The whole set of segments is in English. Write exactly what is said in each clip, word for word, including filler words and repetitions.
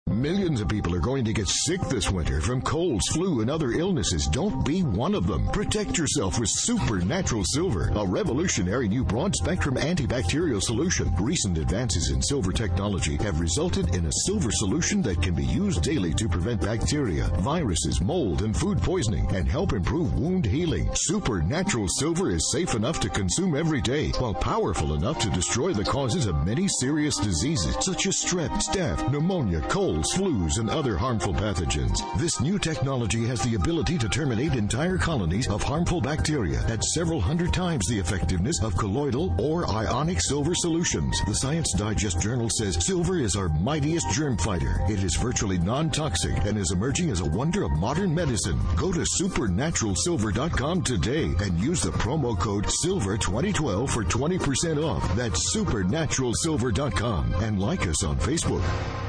Millions of people are going to get sick this winter from colds, flu, and other illnesses. Don't be one of them. Protect yourself with Supernatural Silver, a revolutionary new broad-spectrum antibacterial solution. Recent advances in silver technology have resulted in a silver solution that can be used daily to prevent bacteria, viruses, mold, and food poisoning, and help improve wound healing. Supernatural Silver is safe enough to consume every day, while powerful enough to destroy the causes of many serious diseases, such as strep, staph, pneumonia, cold, flus, and other harmful pathogens. This new technology has the ability to terminate entire colonies of harmful bacteria at several hundred times the effectiveness of colloidal or ionic silver solutions. The Science Digest Journal says silver is our mightiest germ fighter. It is virtually non-toxic and is emerging as a wonder of modern medicine. Go to supernatural silver dot com today and use the promo code silver twenty twelve for twenty percent off. That's supernatural silver dot com, and like us on Facebook.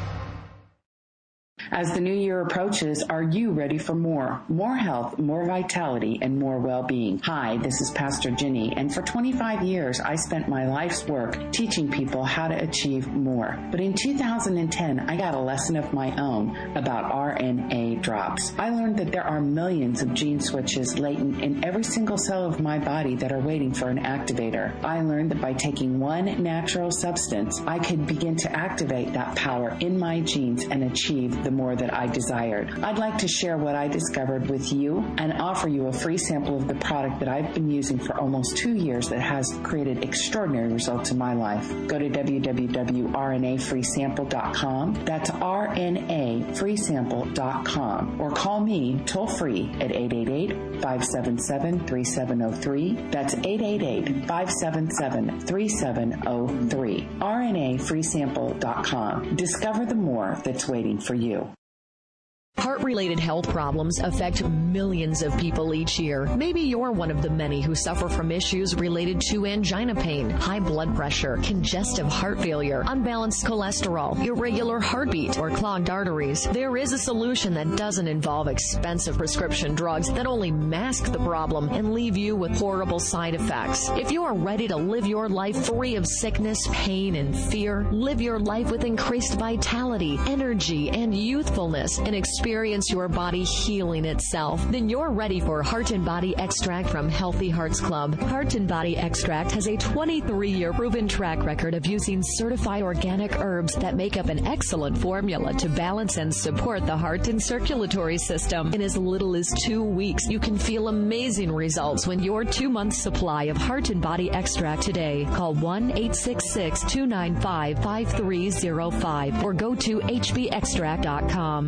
As the new year approaches, are you ready for more? More health, more vitality, and more well-being. Hi, this is Pastor Ginny, and for twenty-five years, I spent my life's work teaching people how to achieve more. But in two thousand ten, I got a lesson of my own about R N A drops. I learned that there are millions of gene switches latent in every single cell of my body that are waiting for an activator. I learned that by taking one natural substance, I could begin to activate that power in my genes and achieve the more that I desired. I'd like to share what I discovered with you and offer you a free sample of the product that I've been using for almost two years that has created extraordinary results in my life. Go to w w w dot r n a free sample dot com. That's R N A free sample dot com. Or call me toll free at eight eight eight, five seven seven, three seven zero three. That's eight eight eight, five seven seven, three seven zero three. R N A free sample dot com. Discover the more that's waiting for you. Heart-related health problems affect millions of people each year. Maybe you're one of the many who suffer from issues related to angina pain, high blood pressure, congestive heart failure, unbalanced cholesterol, irregular heartbeat, or clogged arteries. There is a solution that doesn't involve expensive prescription drugs that only mask the problem and leave you with horrible side effects. If you are ready to live your life free of sickness, pain, and fear, live your life with increased vitality, energy, and youthfulness, and experience Experience your body healing itself, then you're ready for Heart and Body Extract from Healthy Hearts Club. Heart and Body Extract has a twenty-three year proven track record of using certified organic herbs that make up an excellent formula to balance and support the heart and circulatory system. In as little as two weeks, you can feel amazing results when your two-month supply of Heart and Body Extract today. Call one eight six six, two nine five, five three zero five or go to h b extract dot com.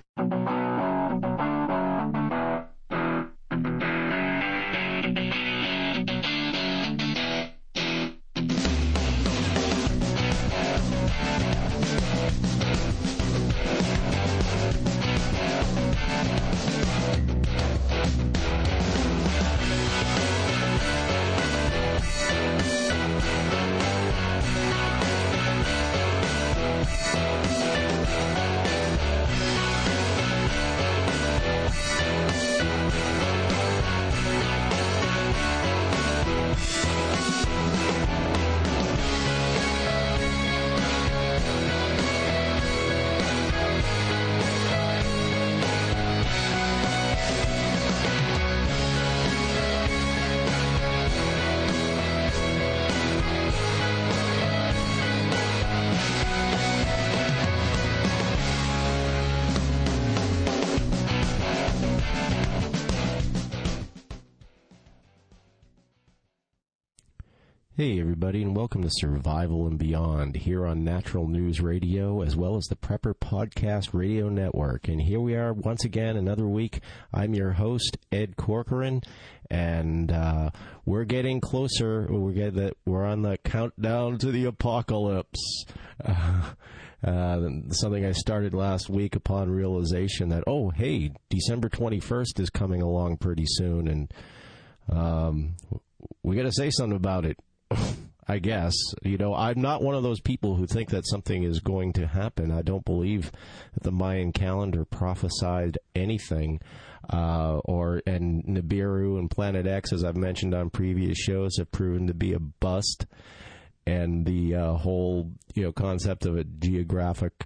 Hey everybody, and welcome to Survival and Beyond here on Natural News Radio as well as the Prepper Podcast Radio Network. And here we are once again, another week. I'm your host, Ed Corcoran, and uh, we're getting closer. We're getting, we're on the countdown to the apocalypse. Uh, uh, something I started last week upon realization that, oh, hey, December twenty-first is coming along pretty soon, and um, we got to say something about it. I guess. You know, I'm not one of those people who think that something is going to happen. I don't believe that the Mayan calendar prophesied anything. Uh, or and Nibiru and Planet X, as I've mentioned on previous shows, have proven to be a bust. And the uh, whole, you know, concept of a geographic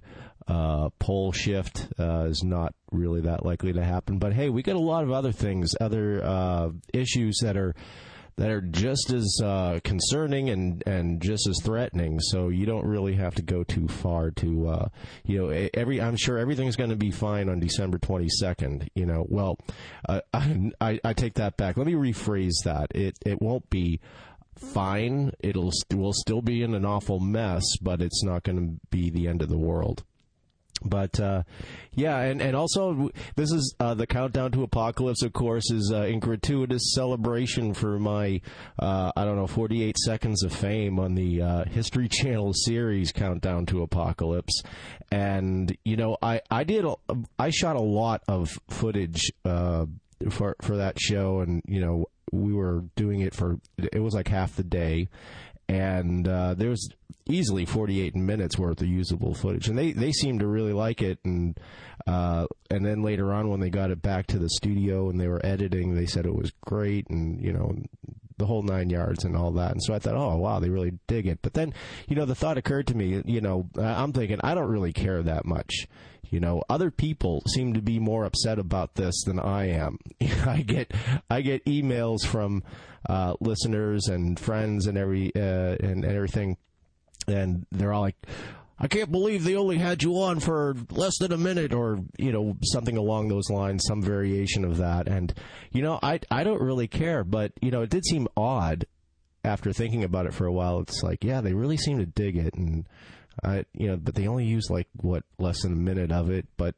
uh, pole shift uh, is not really that likely to happen. But hey, we got a lot of other things, other uh, issues that are that are just as uh, concerning and, and just as threatening. So you don't really have to go too far to, uh, you know, every. I'm sure everything's going to be fine on December twenty-second. You know, well, uh, I, I take that back. Let me rephrase that. It it won't be fine. It'll we'll still be in an awful mess, but it's not going to be the end of the world. But, uh, yeah, and, and also, this is uh, the Countdown to Apocalypse, of course, is uh, in gratuitous celebration for my, uh, I don't know, forty-eight Seconds of Fame on the uh, History Channel series Countdown to Apocalypse. And, you know, I, I did, a, I shot a lot of footage uh, for, for that show, and, you know, we were doing it for, it was like half the day. And uh, there was easily forty-eight minutes worth of usable footage, and they, they seemed to really like it. And uh, and then later on, when they got it back to the studio and they were editing, they said it was great, and you know, the whole nine yards and all that. And so I thought, oh wow, they really dig it. But then, you know, the thought occurred to me, you know, I'm thinking I don't really care that much. You know, other people seem to be more upset about this than I am. I get I get emails from uh, listeners and friends and every uh, and, and everything, and they're all like, "I can't believe they only had you on for less than a minute," or you know, something along those lines, some variation of that. And you know, I I don't really care, but you know, it did seem odd after thinking about it for a while. It's like, yeah, they really seem to dig it, and. I, you know, but they only used like what less than a minute of it. But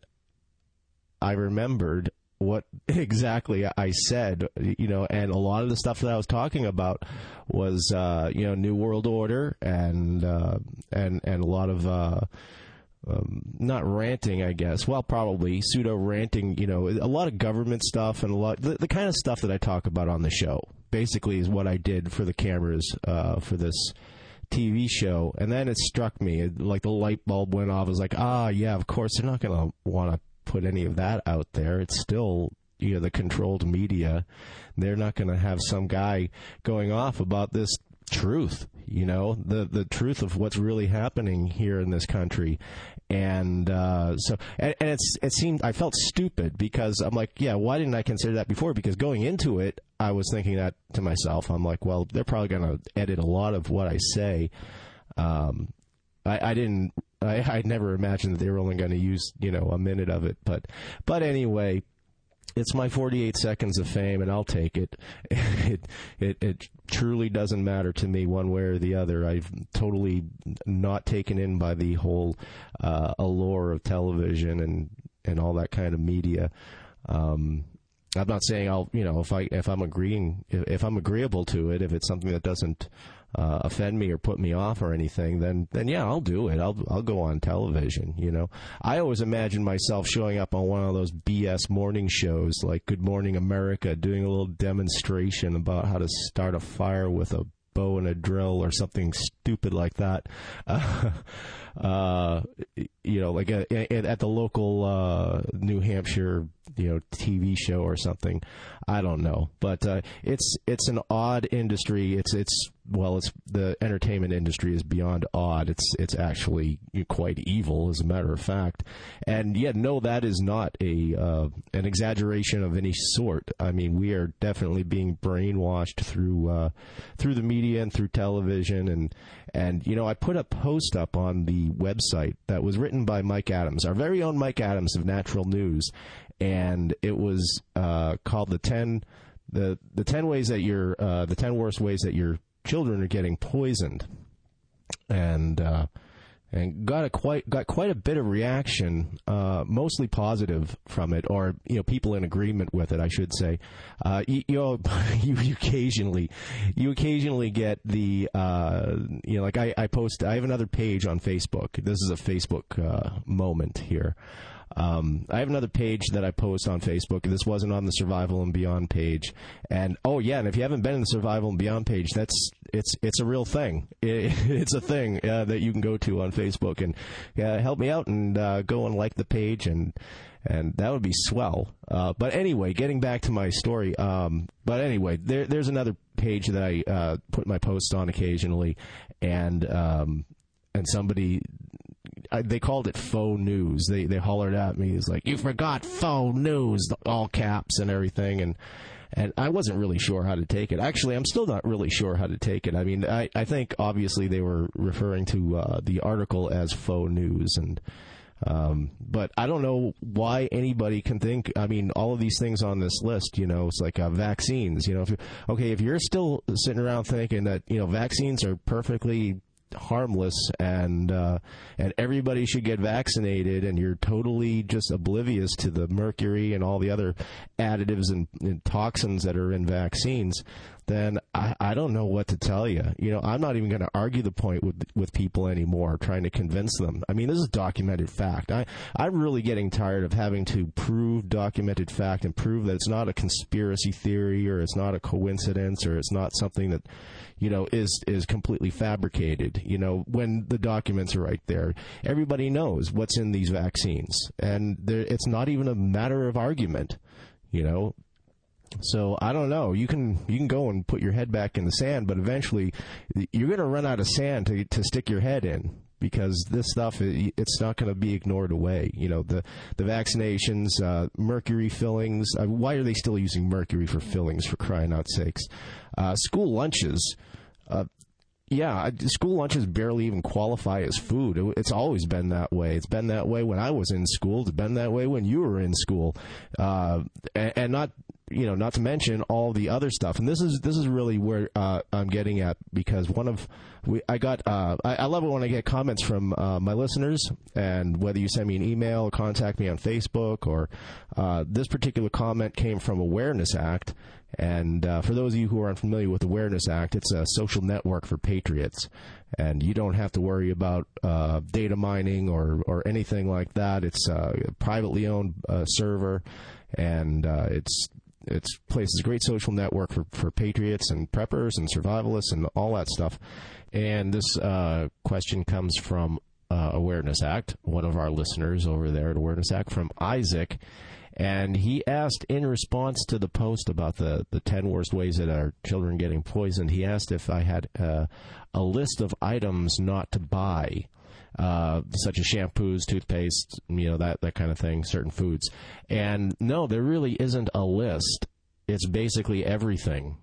I remembered what exactly I said, you know, and a lot of the stuff that I was talking about was, uh, you know, New World Order and uh, and and a lot of uh, um, not ranting, I guess. Well, probably pseudo ranting. You know, a lot of government stuff and a lot the, the kind of stuff that I talk about on the show. Basically, is what I did for the cameras uh, for this T V show. And then it struck me, it, like the light bulb went off. I was like, ah, yeah, of course they're not going to want to put any of that out there. It's still, you know, the controlled media. They're not going to have some guy going off about this truth, you know, the the truth of what's really happening here in this country. And uh, so, and, and it's it seemed I felt stupid because I'm like, yeah, why didn't I consider that before? Because going into it, I was thinking that to myself. I'm like, well, they're probably going to edit a lot of what I say. Um, I, I didn't, I I never imagined that they were only going to use, you know, a minute of it. But, but anyway. It's my forty-eight seconds of fame, and I'll take it. It, it. it truly doesn't matter to me one way or the other. I've totally not taken in by the whole uh, allure of television and, and all that kind of media. Um, I'm not saying I'll, you know, if I if I'm agreeing, if, if I'm agreeable to it, if it's something that doesn't uh, offend me or put me off or anything, then then yeah, I'll do it. I'll I'll go on television. You know, I always imagine myself showing up on one of those B S morning shows like Good Morning America, doing a little demonstration about how to start a fire with a bow and a drill or something stupid like that. Uh, uh, you know, like a, a, at the local uh, New Hampshire, you know, T V show or something. I don't know, but uh, it's it's an odd industry. It's it's well, it's the entertainment industry is beyond odd. It's it's actually quite evil, as a matter of fact. And yet, no, that is not a uh, an exaggeration of any sort. I mean, we are definitely being brainwashed through uh, through the media and through television. And and you know, I put a post up on the website that was written by Mike Adams, our very own Mike Adams of Natural News. And it was uh, called the ten the the ten ways that your uh, the ten worst ways that your children are getting poisoned, and uh, and got a quite got quite a bit of reaction, uh, mostly positive from it, or you know, people in agreement with it, I should say. Uh, you, you know, you, you occasionally you occasionally get the uh, you know, like I, I post. I have another page on Facebook. This is a Facebook uh, moment here. Um, I have another page that I post on Facebook. This wasn't on the Survival and Beyond page. And, oh, yeah, and if you haven't been in the Survival and Beyond page, that's it's it's a real thing. It, it's a thing uh, that you can go to on Facebook. And uh, help me out and uh, go and like the page, and and that would be swell. Uh, but anyway, getting back to my story. Um, but anyway, there, there's another page that I uh, put my posts on occasionally, and um, and somebody... I, they called it faux news. They they hollered at me. It's like, you forgot faux news, all caps and everything. And and I wasn't really sure how to take it. Actually, I'm still not really sure how to take it. I mean, I, I think obviously they were referring to uh, the article as faux news. and Um, but I don't know why anybody can think, I mean, all of these things on this list, you know, it's like uh, vaccines, you know, if you, okay, if you're still sitting around thinking that, you know, vaccines are perfectly harmless and uh, and everybody should get vaccinated, and you're totally just oblivious to the mercury and all the other additives and, and toxins that are in vaccines, then I, I don't know what to tell you. You know, I'm not even going to argue the point with with people anymore, trying to convince them. I mean, this is documented fact. I, I'm really getting tired of having to prove documented fact and prove that it's not a conspiracy theory, or it's not a coincidence, or it's not something that, you know, is is completely fabricated. You know, when the documents are right there, everybody knows what's in these vaccines, and there, it's not even a matter of argument, you know. So I don't know. You can you can go and put your head back in the sand, but eventually you're going to run out of sand to to stick your head in, because this stuff, it's not going to be ignored away. You know, the the vaccinations, uh, mercury fillings. Uh, why are they still using mercury for fillings, for crying out sakes? Uh, school lunches. Uh, Yeah, school lunches barely even qualify as food. It's always been that way. It's been that way when I was in school. It's been that way when you were in school, uh, and, and not, you know, not to mention all the other stuff. And this is this is really where uh, I'm getting at, because one of we I got uh, I, I love it when I get comments from uh, my listeners, and whether you send me an email or contact me on Facebook, or uh, this particular comment came from Awareness Act. And uh, for those of you who are unfamiliar with Awareness Act, it's a social network for patriots, and you don't have to worry about uh, data mining or, or anything like that. It's a privately owned uh, server, and uh, it's it's places a great social network for, for patriots and preppers and survivalists and all that stuff. And this uh, question comes from uh, Awareness Act, one of our listeners over there at Awareness Act, from Isaac. And he asked, in response to the post about the, the ten worst ways that our children getting poisoned, he asked if I had uh, a list of items not to buy, uh, such as shampoos, toothpaste, you know, that, that kind of thing, certain foods. And no, there really isn't a list. It's basically everything.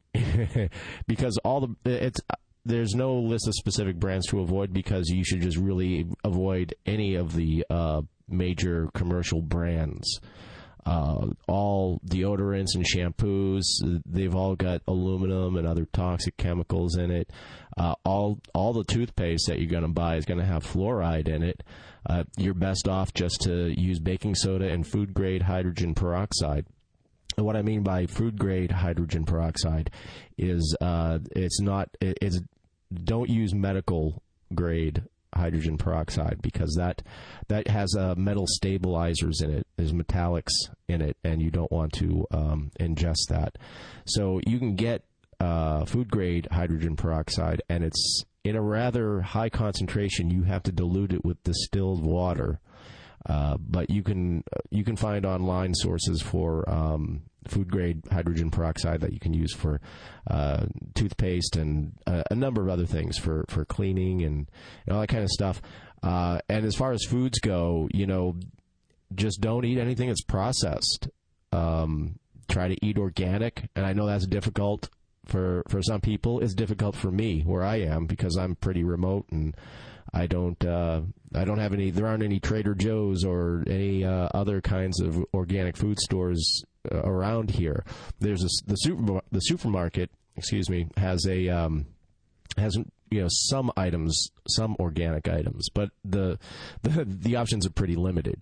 Because all the, it's, there's no list of specific brands to avoid, because you should just really avoid any of the uh, major commercial brands. Uh, all deodorants and shampoos, they've all got aluminum and other toxic chemicals in it. Uh, all all the toothpaste that you're going to buy is going to have fluoride in it. Uh, you're best off just to use baking soda and food-grade hydrogen peroxide. And what I mean by food-grade hydrogen peroxide is uh, it's not it's don't use medical-grade hydrogen peroxide, because that that has uh, metal stabilizers in it. There's metallics in it, and you don't want to um, ingest that. So you can get uh, food-grade hydrogen peroxide, and it's in a rather high concentration. You have to dilute it with distilled water. Uh, but you can you can find online sources for um, food-grade hydrogen peroxide that you can use for uh, toothpaste and a, a number of other things for, for cleaning and, and all that kind of stuff. Uh, and as far as foods go, you know, just don't eat anything that's processed. Um, try to eat organic, and I know that's difficult for for some people. It's difficult for me where I am, because I'm pretty remote and I don't uh, I don't have any. There aren't any Trader Joe's or any uh, other kinds of organic food stores uh, around here. There's a, the super the supermarket. Excuse me, has a um, has you know some items, some organic items, but the the, the options are pretty limited.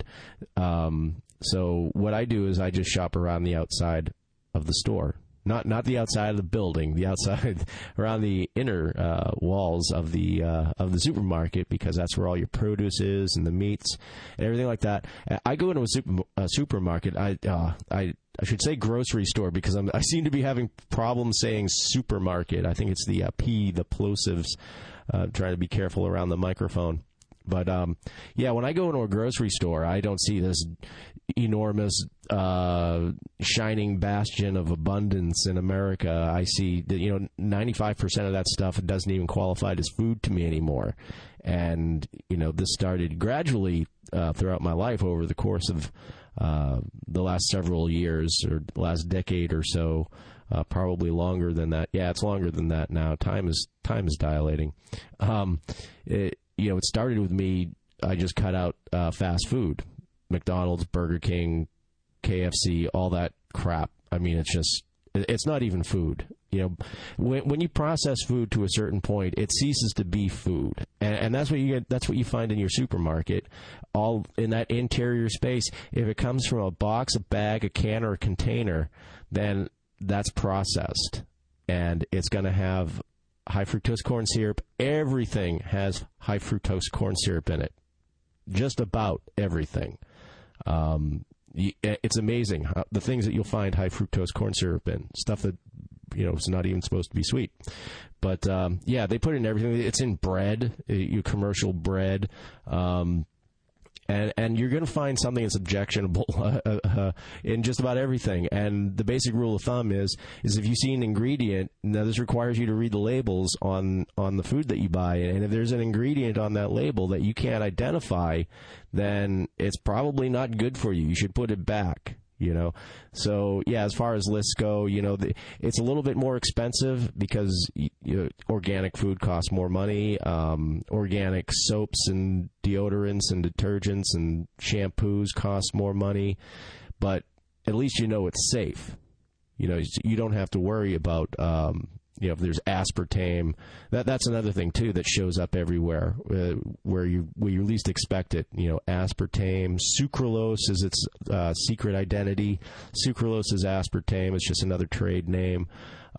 Um, so what I do is I just shop around the outside of the store. Not not the outside of the building, the outside around the inner uh, walls of the uh, of the supermarket, because that's where all your produce is and the meats and everything like that. I go into a, super, a supermarket. I uh, I I should say grocery store, because I'm, I seem to be having problems saying supermarket. I think it's the uh, P, the plosives. Uh, trying to be careful around the microphone. But, um, yeah, when I go into a grocery store, I don't see this enormous, uh, shining bastion of abundance in America. I see that, you know, ninety-five percent of that stuff doesn't even qualify as food to me anymore. And, you know, this started gradually uh, throughout my life over the course of uh, the last several years or the last decade or so. Uh, probably longer than that. Yeah, it's longer than that now. Time is time is dilating. Um, it, you know, it started with me. I just cut out uh, fast food, McDonald's, Burger King, K F C, all that crap. I mean, it's just it's not even food. You know, when when you process food to a certain point, it ceases to be food, and, and that's what you get. That's what you find in your supermarket, all in that interior space. If it comes from a box, a bag, a can, or a container, then that's processed, and it's going to have high fructose corn syrup. Everything has high fructose corn syrup in it. Just about everything. Um, it's amazing how, the things that you'll find high fructose corn syrup in. Stuff that, you know, is not even supposed to be sweet. But, um, yeah, they put it in everything. It's in bread, you commercial bread. Um, And and you're going to find something that's objectionable uh, uh, in just about everything. And the basic rule of thumb is is if you see an ingredient, now this requires you to read the labels on, on the food that you buy. And if there's an ingredient on that label that you can't identify, then it's probably not good for you. You should put it back. You know, so yeah, as far as lists go, you know, the, it's a little bit more expensive because you know, organic food costs more money. Um, organic soaps and deodorants and detergents and shampoos cost more money, but at least you know it's safe. You know, you don't have to worry about, um, you know, if there's aspartame. That that's another thing too that shows up everywhere uh, where you where you least expect it. You know, aspartame, sucralose is its uh, secret identity. Sucralose is aspartame. It's just another trade name.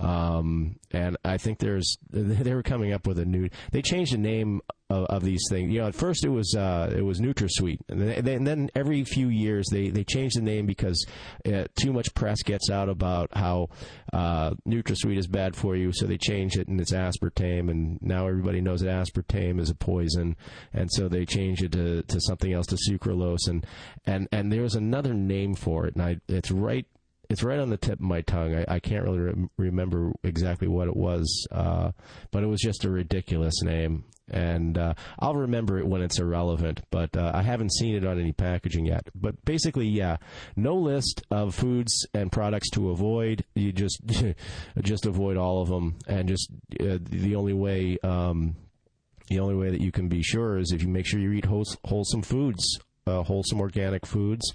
Um, and I think there's they were coming up with a new. They changed the name of, of these things. You know, at first it was uh, it was NutraSweet, and then, and then every few years they, they change the name because uh, too much press gets out about how uh, NutraSweet is bad for you, so they change it and it's aspartame, and now everybody knows that aspartame is a poison, and so they change it to, to something else, to sucralose, and and and there was another name for it, and I it's right. It's right on the tip of my tongue. I, I can't really re- remember exactly what it was, uh, but it was just a ridiculous name. And uh, I'll remember it when it's irrelevant, but uh, I haven't seen it on any packaging yet. But basically, yeah, no list of foods and products to avoid. You just just avoid all of them, and just uh, the only way um, the only way that you can be sure is if you make sure you eat whole, wholesome foods. Uh, wholesome organic foods,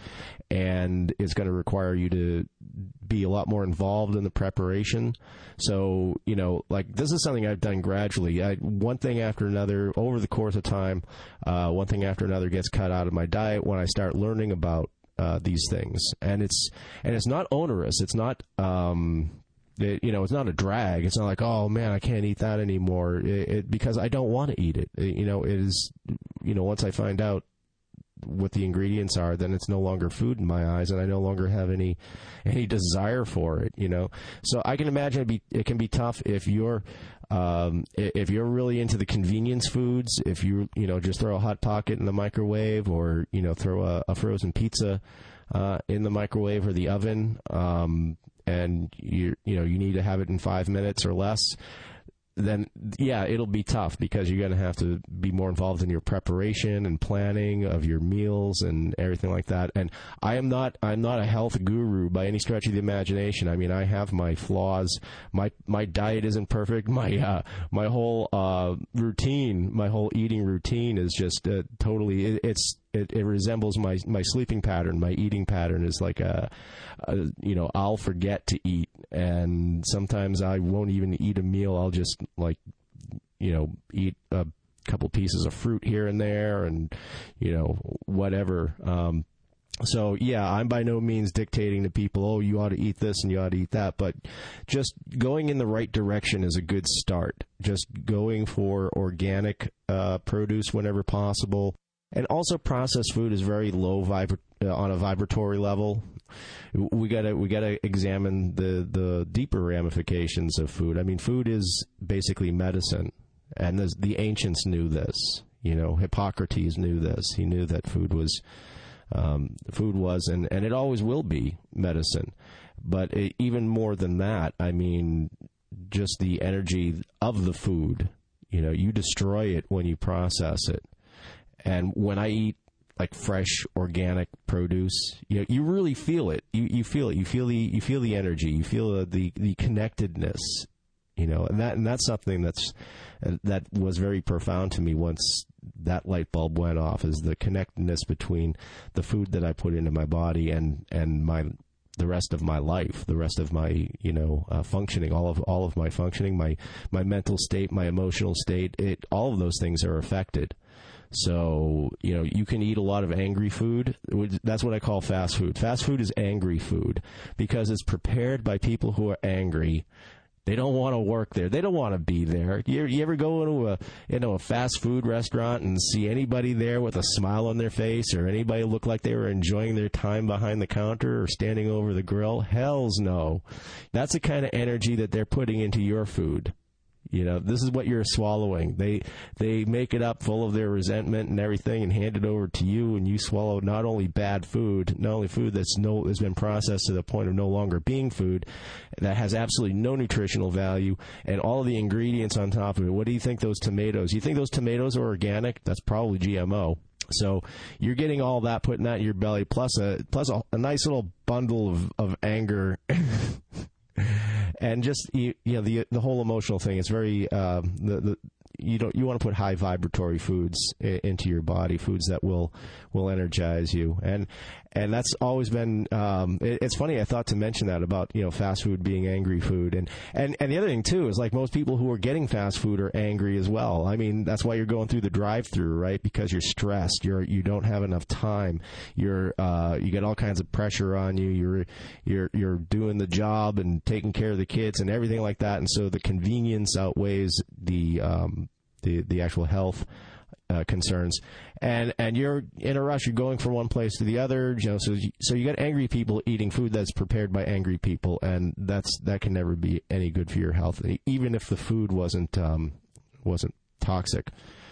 and it's going to require you to be a lot more involved in the preparation. So, you know, like this is something I've done gradually. I, one thing after another, over the course of time, uh, one thing after another gets cut out of my diet when I start learning about uh, these things. And it's and it's not onerous. It's not. Um, It, you know, it's not a drag. It's not like, oh man, I can't eat that anymore. It, it, because I don't want to eat it. it. You know, it is. You know, once I find out what the ingredients are, then it's no longer food in my eyes, and I no longer have any any desire for it. You know, so I can imagine it, be, it can be tough if you're um, if you're really into the convenience foods. If you you know just throw a Hot Pocket in the microwave, or you know throw a, a frozen pizza uh, in the microwave or the oven, um, and you you know you need to have it in five minutes or less. Then, yeah, it'll be tough because you're going to have to be more involved in your preparation and planning of your meals and everything like that. And I am not, I'm not a health guru by any stretch of the imagination. I mean, I have my flaws. My my diet isn't perfect. My uh, my whole uh, routine, my whole eating routine is just uh, totally. It, it's it, it resembles my my sleeping pattern. My eating pattern is like a, a, you know, I'll forget to eat, and sometimes I won't even eat a meal. I'll just like, you know, eat a couple pieces of fruit here and there, and you know, whatever. Um, so yeah, I'm by no means dictating to people, oh, you ought to eat this and you ought to eat that, but just going in the right direction is a good start. Just going for organic uh, produce whenever possible. And also, processed food is very low vibra- uh, on a vibratory level. We gotta we gotta examine the, the deeper ramifications of food. I mean, food is basically medicine, and the, the ancients knew this. You know, Hippocrates knew this. He knew that food was, um, food was, and, and it always will be medicine. But it, even more than that, I mean, just the energy of the food. You know, you destroy it when you process it. And when I eat like fresh organic produce, you know, you really feel it. You you feel it. You feel the you feel the energy. You feel the the, the connectedness. You know, and that and that's something that's uh, that was very profound to me once that light bulb went off. Is the connectedness between the food that I put into my body and and my the rest of my life, the rest of my, you know, uh, functioning, all of all of my functioning, my my mental state, my emotional state, it all of those things are affected. So, you know, you can eat a lot of angry food. That's what I call fast food. Fast food is angry food because it's prepared by people who are angry. They don't want to work there. They don't want to be there. You, you ever go into a, you know, a fast food restaurant and see anybody there with a smile on their face, or anybody look like they were enjoying their time behind the counter or standing over the grill? Hells no. That's the kind of energy that they're putting into your food. You know, this is what you're swallowing. They they make it up full of their resentment and everything and hand it over to you, and you swallow not only bad food, not only food that's no has been processed to the point of no longer being food, that has absolutely no nutritional value, and all of the ingredients on top of it. What do you think those tomatoes? You think those tomatoes are organic? That's probably G M O. So you're getting all that, putting that in your belly, plus a plus a, a nice little bundle of, of anger. And just, you, you know, the the whole emotional thing, it's very, uh, the, the you don't you want to put high vibratory foods I- into your body, foods that will will energize you, and and that's always been. Um, it, it's funny, I thought to mention that about, you know, fast food being angry food, and and and the other thing too is, like, most people who are getting fast food are angry as well. I mean, that's why you're going through the drive-through, right? Because you're stressed, you're you don't have enough time, you're uh, you get all kinds of pressure on you, you're you're you're doing the job and taking care of the kids and everything like that, and so the convenience outweighs the um, the the actual health uh, concerns, and and you're in a rush. You're going from one place to the other, you know. So you, so you got angry people eating food that's prepared by angry people, and that's that can never be any good for your health, even if the food wasn't um, wasn't toxic.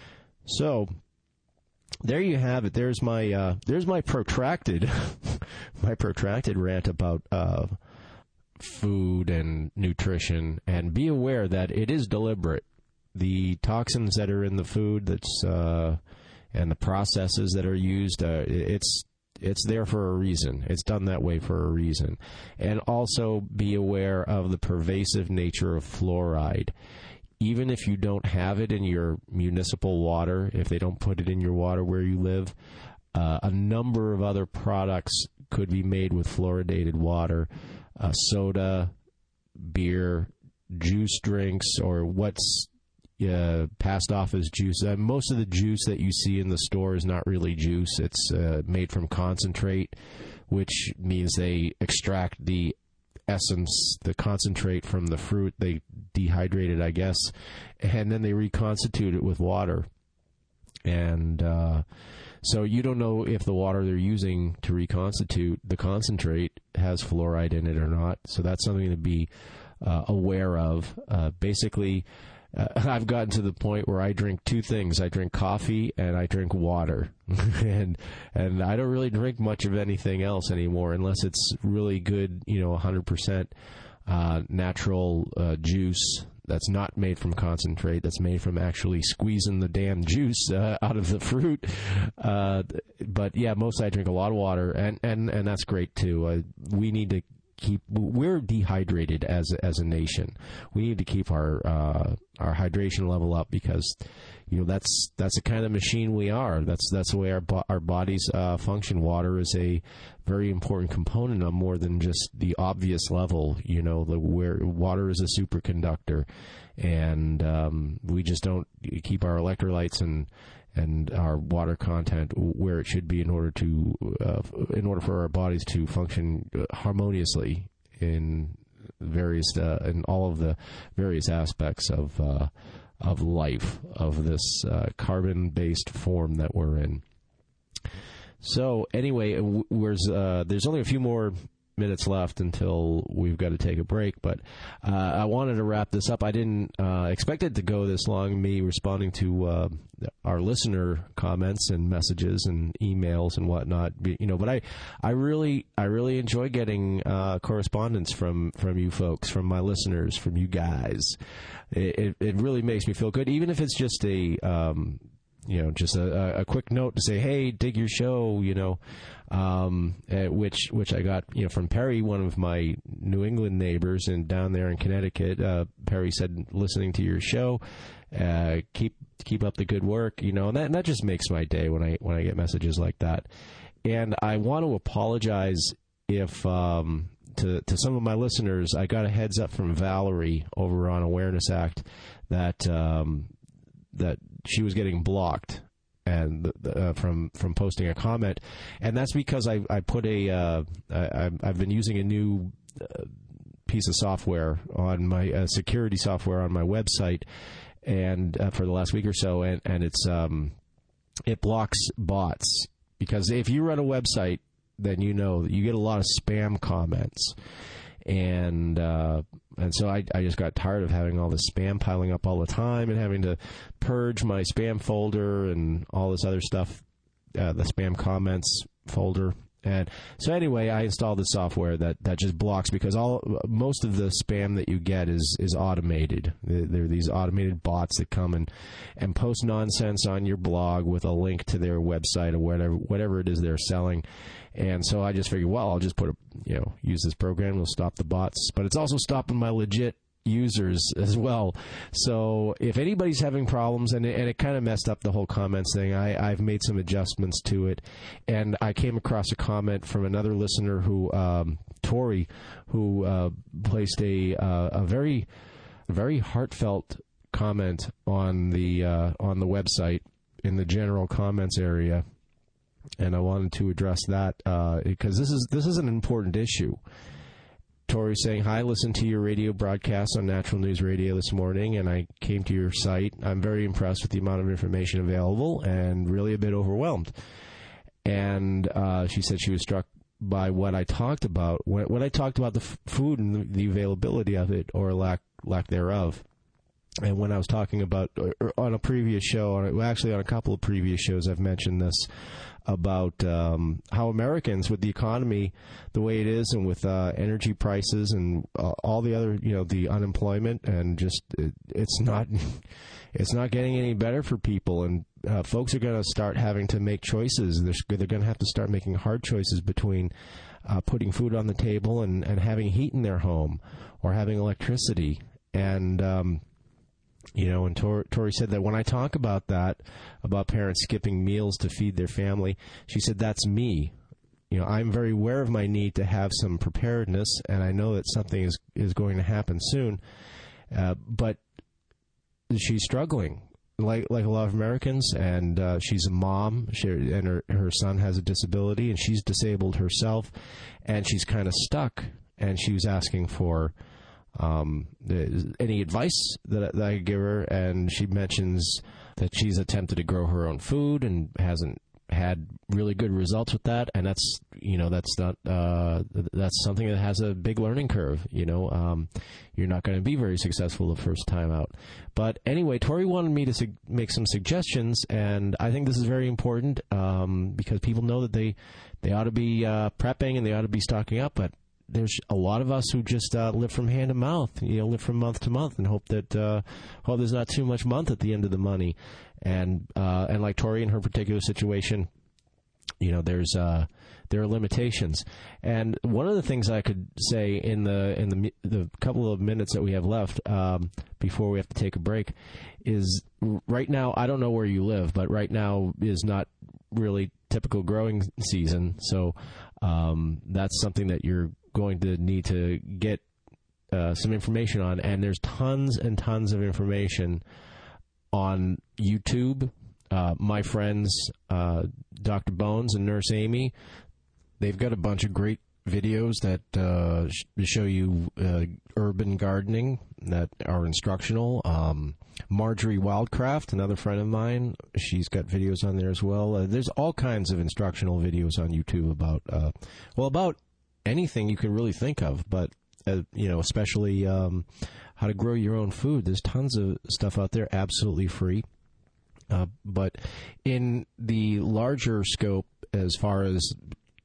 So there you have it. There's my uh, there's my protracted my protracted rant about uh, food and nutrition, and be aware that it is deliberate. The toxins that are in the food, that's uh, and the processes that are used, uh, it's it's there for a reason. It's done that way for a reason. And also be aware of the pervasive nature of fluoride. Even if you don't have it in your municipal water, if they don't put it in your water where you live, uh, a number of other products could be made with fluoridated water, uh, soda, beer, juice drinks, or what's Uh, passed off as juice. Uh, most of the juice that you see in the store is not really juice. It's uh, made from concentrate, which means they extract the essence, the concentrate from the fruit. They dehydrate it, I guess, and then they reconstitute it with water. And uh, so you don't know if the water they're using to reconstitute the concentrate has fluoride in it or not. So that's something to be uh, aware of. Uh, basically, Uh, I've gotten to the point where I drink two things. I drink coffee and I drink water. and and I don't really drink much of anything else anymore unless it's really good, you know, one hundred percent uh, natural uh, juice that's not made from concentrate, that's made from actually squeezing the damn juice uh, out of the fruit. Uh, but, yeah, mostly I drink a lot of water, and, and, and that's great, too. Uh, we need to keep we're dehydrated as as a nation. We need to keep our uh, our hydration level up, because, you know, that's that's the kind of machine we are. That's that's the way our bo- our bodies uh, function. Water is a very important component of more than just the obvious level. You know, the where water is a superconductor, and um, we just don't keep our electrolytes and and our water content where it should be in order to uh, in order for our bodies to function harmoniously in various uh, in all of the various aspects of uh, of life, of this uh, carbon-based form that we're in. So anyway, where's uh, there's only a few more minutes left until we've got to take a break, but uh, I wanted to wrap this up. I didn't uh, expect it to go this long, me responding to uh, our listener comments and messages and emails and whatnot. You know, but I, I really, I really enjoy getting uh, correspondence from, from you folks, from my listeners, from you guys. It, it, it really makes me feel good, even if it's just a, um, you know, just a, a quick note to say, hey, dig your show, you know. Um, uh, which which I got, you know, from Perry, one of my New England neighbors, and down there in Connecticut. Uh, Perry said, listening to your show, uh, keep keep up the good work, you know, and that and that just makes my day when I when I get messages like that. And I want to apologize if um, to to some of my listeners. I got a heads up from Valerie over on Awareness Act that um, that she was getting blocked. And uh, from from posting a comment, and that's because I I put a uh, I, I've been using a new uh, piece of software on my uh, security software on my website, and uh, for the last week or so, and and it's um it blocks bots, because if you run a website, then you know that you get a lot of spam comments. And uh, and so I, I just got tired of having all this spam piling up all the time and having to purge my spam folder and all this other stuff, uh, the spam comments folder. And so anyway, I installed the software that, that just blocks, because all most of the spam that you get is, is automated. There are these automated bots that come and, and post nonsense on your blog with a link to their website or whatever whatever it is they're selling. And so I just figured, well, I'll just put a, you know, use this program, it'll stop the bots. But it's also stopping my legit users as well. So if anybody's having problems, and it, and it kind of messed up the whole comments thing, I, I've made some adjustments to it. And I came across a comment from another listener who, um, Tori, who uh, placed a uh, a very, very heartfelt comment on the uh, on the website in the general comments area. And I wanted to address that uh, because this is this is an important issue. Tori saying, hi, listened to your radio broadcast on Natural News Radio this morning, and I came to your site. I'm very impressed with the amount of information available and really a bit overwhelmed. And uh, she said she was struck by what I talked about, when, when I talked about the f- food and the, the availability of it, or lack lack thereof. And when I was talking about, on a previous show, or actually on a couple of previous shows, I've mentioned this, about um, how Americans, with the economy the way it is, and with uh, energy prices and uh, all the other, you know, the unemployment, and just it, it's not it's not getting any better for people, and uh, folks are going to start having to make choices. They're, they're going to have to start making hard choices between uh, putting food on the table and, and having heat in their home, or having electricity. And um, You know, and Tor- Tori said that when I talk about that, about parents skipping meals to feed their family, she said, that's me. You know, I'm very aware of my need to have some preparedness, and I know that something is, is going to happen soon. Uh, but she's struggling, like like a lot of Americans, and uh, she's a mom, she, and her, her son has a disability, and she's disabled herself, and she's kind of stuck, and she was asking for Um, any advice that, that I could give her, and she mentions that she's attempted to grow her own food and hasn't had really good results with that, and that's, you know, that's not, uh, that's something that has a big learning curve, you know, um, you're not going to be very successful the first time out. But anyway, Tori wanted me to su- make some suggestions, and I think this is very important, um, because people know that they, they ought to be, uh, prepping, and they ought to be stocking up, but there's a lot of us who just uh, live from hand to mouth, you know, live from month to month, and hope that uh, hope there's not too much month at the end of the money. And uh, and like Tori in her particular situation, you know, there's uh, there are limitations. And one of the things I could say in the in the the couple of minutes that we have left um, before we have to take a break is, right now, I don't know where you live, but right now is not really typical growing season. So um, that's something that you're going to need to get uh, some information on, and there's tons and tons of information on YouTube. Uh, my friends, uh, Doctor Bones and Nurse Amy, they've got a bunch of great videos that uh, sh- show you uh, urban gardening that are instructional. Um, Marjorie Wildcraft, another friend of mine, she's got videos on there as well. Uh, there's all kinds of instructional videos on YouTube about, uh, well, about anything you can really think of, but, uh, you know, especially um, how to grow your own food. There's tons of stuff out there absolutely free. Uh, but in the larger scope, as far as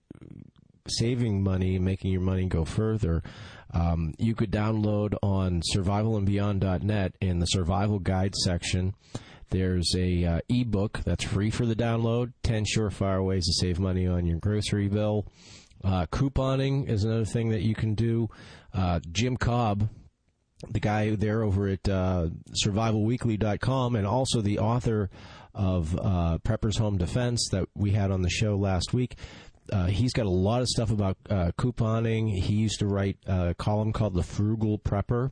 saving money, making your money go further, um, you could download on survival and beyond dot net in the survival guide section. There's a uh, ebook that's free for the download, ten surefire ways to save money on your grocery bill. Uh, couponing is another thing that you can do. Uh, Jim Cobb, the guy there over at uh, survival weekly dot com, and also the author of uh, Prepper's Home Defense that we had on the show last week. Uh, he's got a lot of stuff about uh, couponing. He used to write a column called The Frugal Prepper,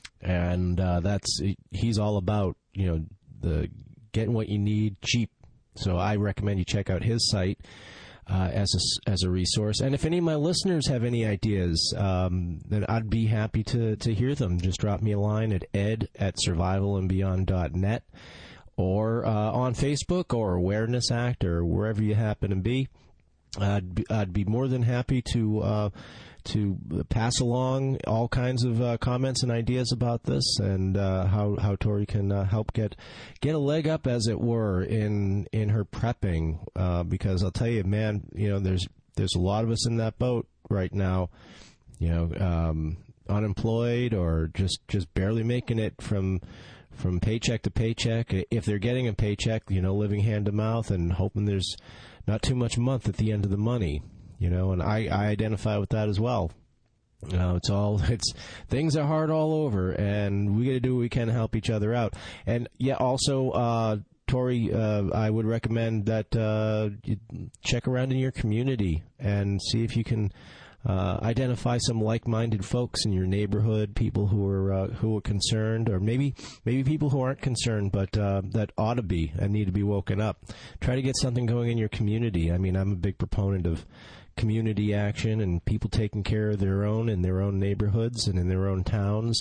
and uh, that's he's all about, you know, the getting what you need cheap. So I recommend you check out his site uh, as a, as a resource. And if any of my listeners have any ideas, um, then I'd be happy to, to hear them. Just drop me a line at ed at survival and beyond dot net or uh, on Facebook or Awareness Act or wherever you happen to be. I'd be, I'd be more than happy to uh, to pass along all kinds of uh, comments and ideas about this, and uh, how how Tori can uh, help get get a leg up, as it were, in in her prepping. Uh, because I'll tell you, man, you know, there's there's a lot of us in that boat right now, you know, um, unemployed or just just barely making it from. From paycheck to paycheck. If they're getting a paycheck, you know, living hand to mouth and hoping there's not too much month at the end of the money, you know, and I, I identify with that as well. You know, it's all, it's, things are hard all over, and we got to do what we can to help each other out. And yeah, also, uh, Tori, uh, I would recommend that uh, you check around in your community and see if you can Uh, identify some like-minded folks in your neighborhood, people who are uh, who are concerned, or maybe maybe people who aren't concerned but uh, that ought to be and need to be woken up. Try to get something going in your community. I mean, I'm a big proponent of community action and people taking care of their own in their own neighborhoods and in their own towns.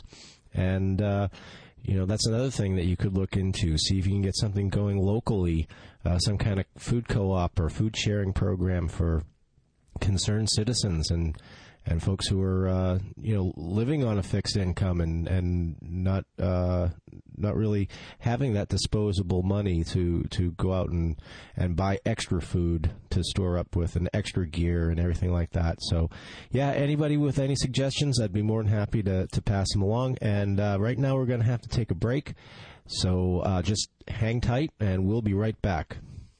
And uh, you know, that's another thing that you could look into. See if you can get something going locally, uh, some kind of food co-op or food sharing program for concerned citizens and and folks who are uh, you know living on a fixed income and and not uh, not really having that disposable money to, to go out and, and buy extra food to store up with and extra gear and everything like that. So yeah, anybody with any suggestions, I'd be more than happy to, to pass them along. And uh, right now we're going to have to take a break, so uh, just hang tight and we'll be right back.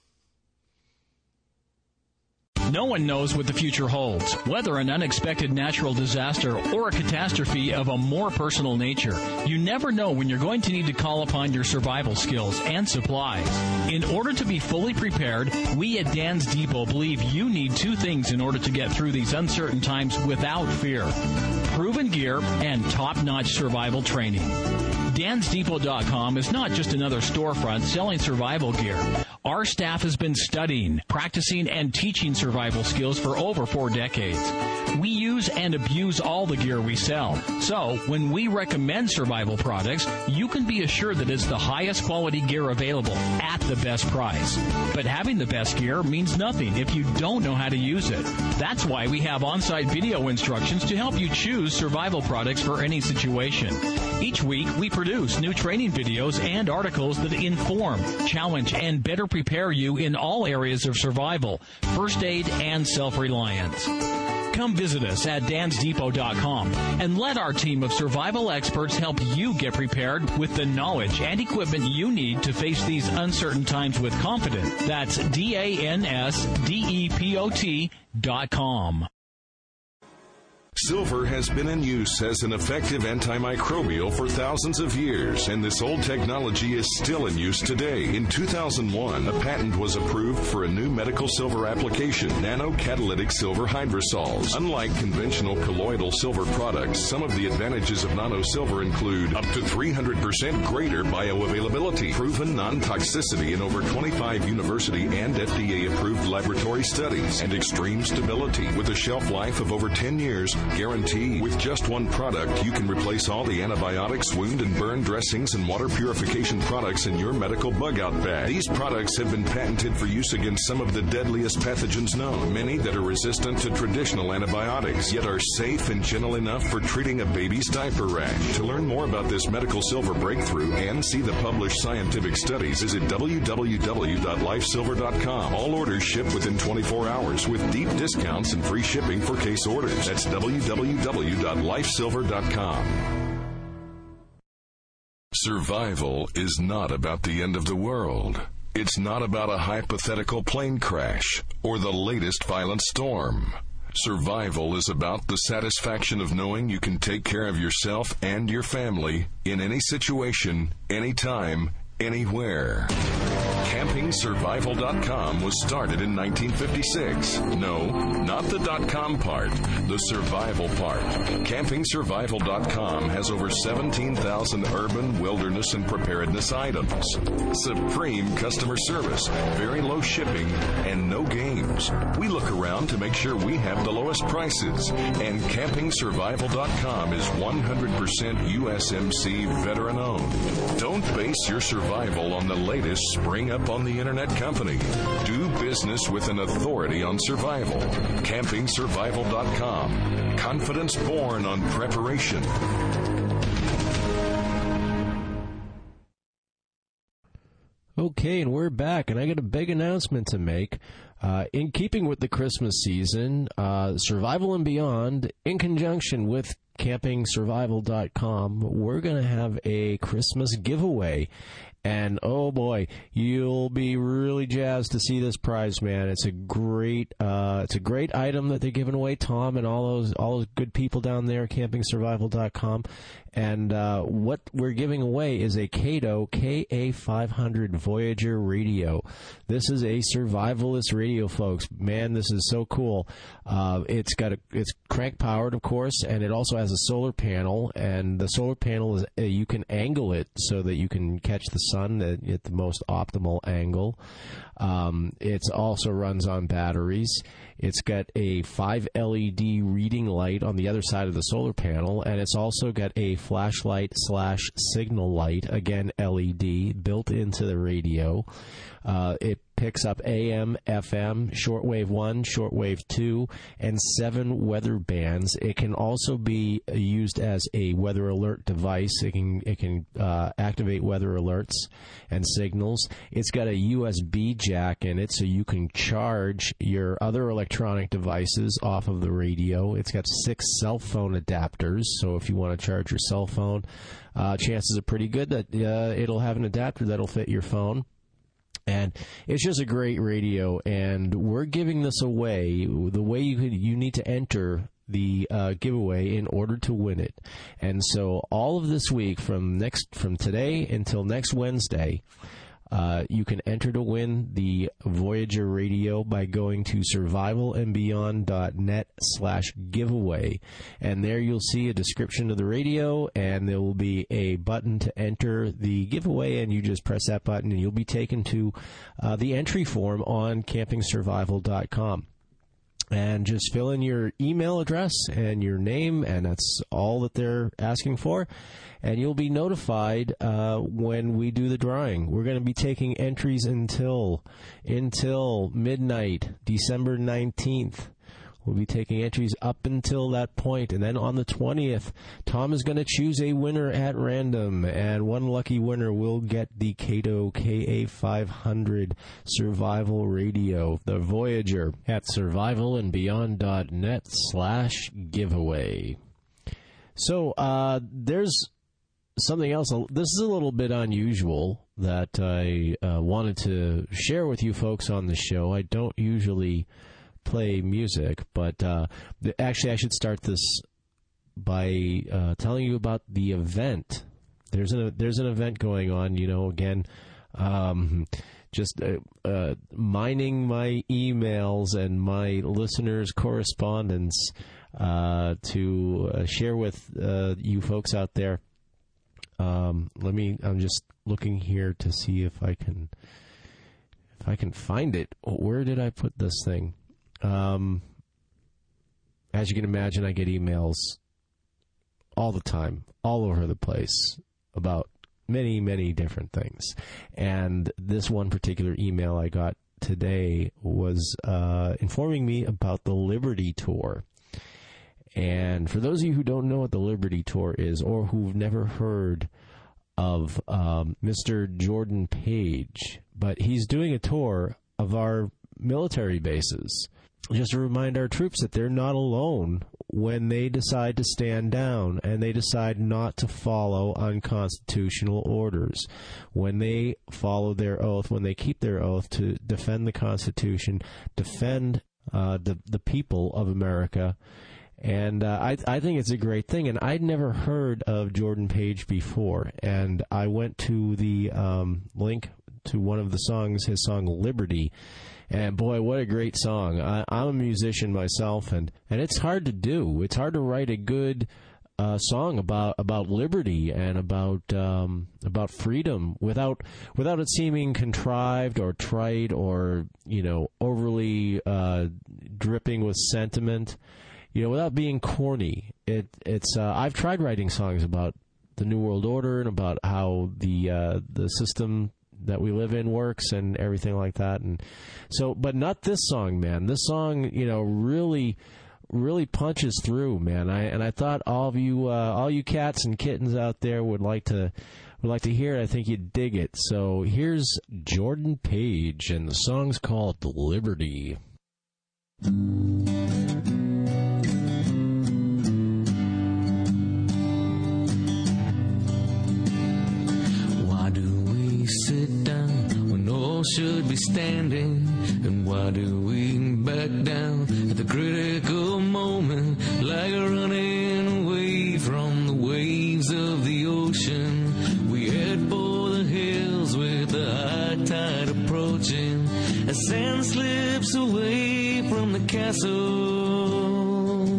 No one knows what the future holds, whether an unexpected natural disaster or a catastrophe of a more personal nature. You never know when you're going to need to call upon your survival skills and supplies. In order to be fully prepared, we at Dan's Depot believe you need two things in order to get through these uncertain times without fear: proven gear and top-notch survival training. Dans Depot dot com is not just another storefront selling survival gear. Our staff has been studying, practicing, and teaching survival skills for over four decades. We use and abuse all the gear we sell. So, when we recommend survival products, you can be assured that it's the highest quality gear available at the best price. But having the best gear means nothing if you don't know how to use it. That's why we have on-site video instructions to help you choose survival products for any situation. Each week, we produce new training videos and articles that inform, challenge, and better prepare you in all areas of survival, first aid, and self-reliance. Come visit us at Dans Depot dot com and let our team of survival experts help you get prepared with the knowledge and equipment you need to face these uncertain times with confidence. That's D A N S D E P O T dot com. Silver has been in use as an effective antimicrobial for thousands of years, and this old technology is still in use today. In two thousand one, a patent was approved for a new medical silver application, nanocatalytic silver hydrosols. Unlike conventional colloidal silver products, some of the advantages of nano silver include up to three hundred percent greater bioavailability, proven non-toxicity in over twenty-five university and F D A-approved laboratory studies, and extreme stability with a shelf life of over ten years guarantee. With just one product, you can replace all the antibiotics, wound and burn dressings, and water purification products in your medical bug-out bag. These products have been patented for use against some of the deadliest pathogens known, many that are resistant to traditional antibiotics, yet are safe and gentle enough for treating a baby's diaper rash. To learn more about this medical silver breakthrough and see the published scientific studies, visit w w w dot life silver dot com. All orders ship within twenty-four hours with deep discounts and free shipping for case orders. That's w w w dot life silver dot com. Survival is not about the end of the world. It's not about a hypothetical plane crash or the latest violent storm. Survival is about the satisfaction of knowing you can take care of yourself and your family in any situation, anytime, anywhere. camping survival dot com was started in nineteen fifty-six. No, not the .com part, the survival part. camping survival dot com has over seventeen thousand urban, wilderness, and preparedness items. Supreme customer service, very low shipping, and no games. We look around to make sure we have the lowest prices, and camping survival dot com is one hundred percent U S M C veteran-owned. Don't base your survival on the latest spring-up on the internet company. Do business with an authority on survival. camping survival dot com. Confidence born on preparation. Okay, and we're back, and I got a big announcement to make. Uh, in keeping with the Christmas season, uh, Survival and Beyond, in conjunction with camping survival dot com, we're going to have a Christmas giveaway. And, oh, boy, you'll be really jazzed to see this prize, man. It's a great uh, it's a great item that they're giving away, Tom and all those all those good people down there at camping survival dot com. And uh, what we're giving away is a Kato K A five hundred Voyager radio. This is a survivalist radio, folks. Man, this is so cool. Uh, it's got a, it's crank powered, of course, and it also has a solar panel. And the solar panel is uh, you can angle it so that you can catch the sun at, at the most optimal angle. Um, it also runs on batteries. It's got a five L E D reading light on the other side of the solar panel, and it's also got a flashlight slash signal light, again L E D, built into the radio. Uh, it picks up A M, F M, shortwave one, shortwave two, and seven weather bands. It can also be used as a weather alert device. It can it can uh, activate weather alerts and signals. It's got a U S B jack in it, so you can charge your other electronic devices off of the radio. It's got six cell phone adapters, so if you want to charge your cell phone, uh, chances are pretty good that uh, it'll have an adapter that'll fit your phone. And it's just a great radio, and we're giving this away. The way you could, you need to enter the uh, giveaway in order to win it. And so all of this week, from next from today until next Wednesday, Uh, you can enter to win the Voyager radio by going to survival and beyond dot net slash giveaway. And there you'll see a description of the radio, and there will be a button to enter the giveaway, and you just press that button, and you'll be taken to uh, the entry form on camping survival dot com. And just fill in your email address and your name, and that's all that they're asking for. And you'll be notified uh, when we do the drawing. We're going to be taking entries until until midnight, December nineteenth. We'll be taking entries up until that point. And then on the twentieth, Tom is going to choose a winner at random. And one lucky winner will get the Kato K A five hundred Survival Radio, the Voyager, at survival and beyond dot net slash giveaway. So uh, there's something else. This is a little bit unusual that I uh, wanted to share with you folks on the show. I don't usually play music, but uh, the, actually I should start this by uh, telling you about the event. There's an there's an event going on. You know, again, um, just uh, uh, mining my emails and my listeners' correspondence uh, to uh, share with uh, you folks out there. Um, let me. I'm just looking here to see if I can if I can find it. Where did I put this thing? Um, as you can imagine, I get emails all the time, all over the place, about many, many different things. And this one particular email I got today was uh, informing me about the Liberty Tour. And for those of you who don't know what the Liberty Tour is, or who've never heard of um, Mister Jordan Page, but he's doing a tour of our military bases, just to remind our troops that they're not alone when they decide to stand down and they decide not to follow unconstitutional orders. When they follow their oath, when they keep their oath to defend the Constitution, defend uh, the, the people of America. And uh, I, I think it's a great thing. And I'd never heard of Jordan Page before. And I went to the um, link to one of the songs, his song Liberty. And boy, what a great song. I, I'm a musician myself, and, and it's hard to do. It's hard to write a good uh, song about about liberty and about um, about freedom without without it seeming contrived or trite or, you know, overly uh, dripping with sentiment. You know, without being corny. It it's uh, I've tried writing songs about the New World Order and about how the uh, the system that we live in works and everything like that. And so, but not this song, man. This song, you know, really, really punches through, man. I and I thought all of you, uh, all you cats and kittens out there would like to would like to hear it. I think you'd dig it. So here's Jordan Page, and the song's called Liberty. Sit down when all should be standing, and why do we back down at the critical moment, like running away from the waves of the ocean? We head for the hills with the high tide approaching, as sand slips away from the castle.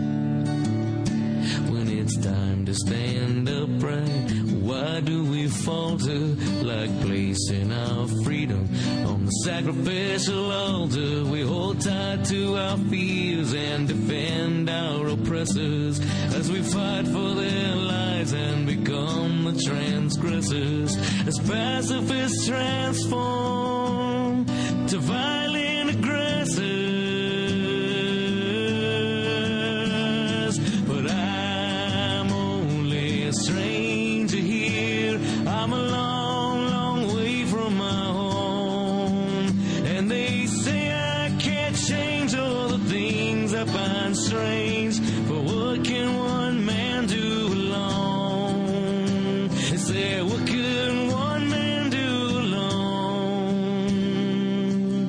When it's time to stand upright, why do we falter, like placing our freedom on the sacrificial altar? We hold tight to our fears and defend our oppressors as we fight for their lives and become the transgressors, as pacifists transform to violent aggressors. But I'm only a stranger here. I'm a long, long way from my home, and they say I can't change all the things I find strange, but what can one man do alone? They say, what can one man do alone?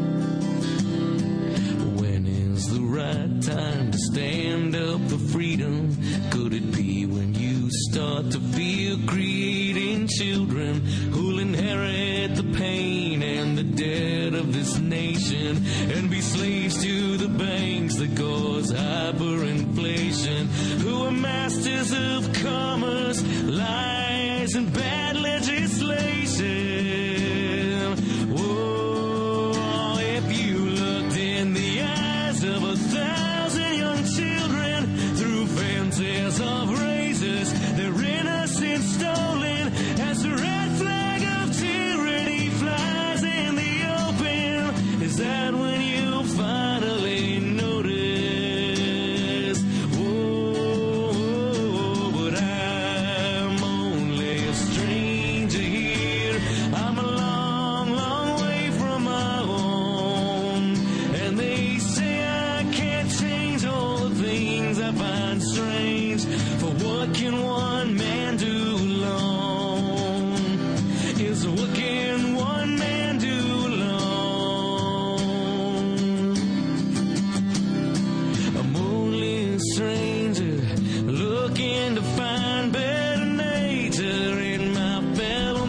When is the right time to stand up for freedom? Could it be when you start to feel creating children who'll inherit the pain and the debt of this nation and be slaves to the banks that cause hyperinflation, who are masters of commerce, lies, and bad legislation? Whoa, if you looked in the eyes of a thousand young children through fences of razors, they're innocent stolen as the red flag of tyranny flies in the open. Is that when you finally notice? Whoa, but I'm only a stranger here. I'm a long, long way from my home, and they say I can't change all the things I find strange, for what can one man do alone? Is what can one man do alone? I'm only a stranger looking to find better nature in my fellow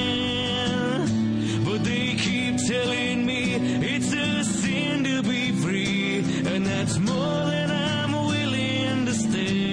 man, but they keep telling me it's a sin to be free, and that's more than I'm willing to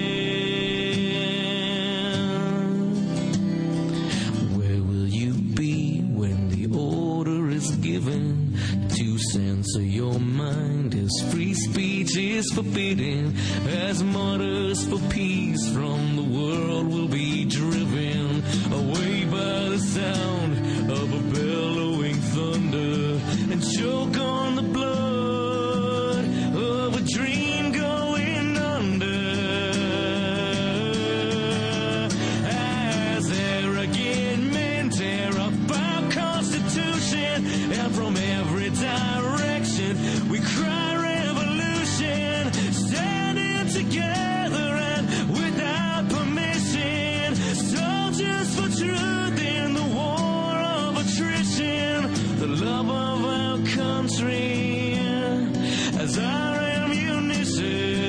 stand. Where will you be when the order is given to censor your mind as free speech is forbidden, as martyrs for peace from the world will be driven away by the sound of a bellowing thunder and choke on the blood of a dream going under. As arrogant men tear up our Constitution, and from every direction we cry revolution, standing together and without permission, soldiers for truth in the war of attrition, the love of our country as our ammunition.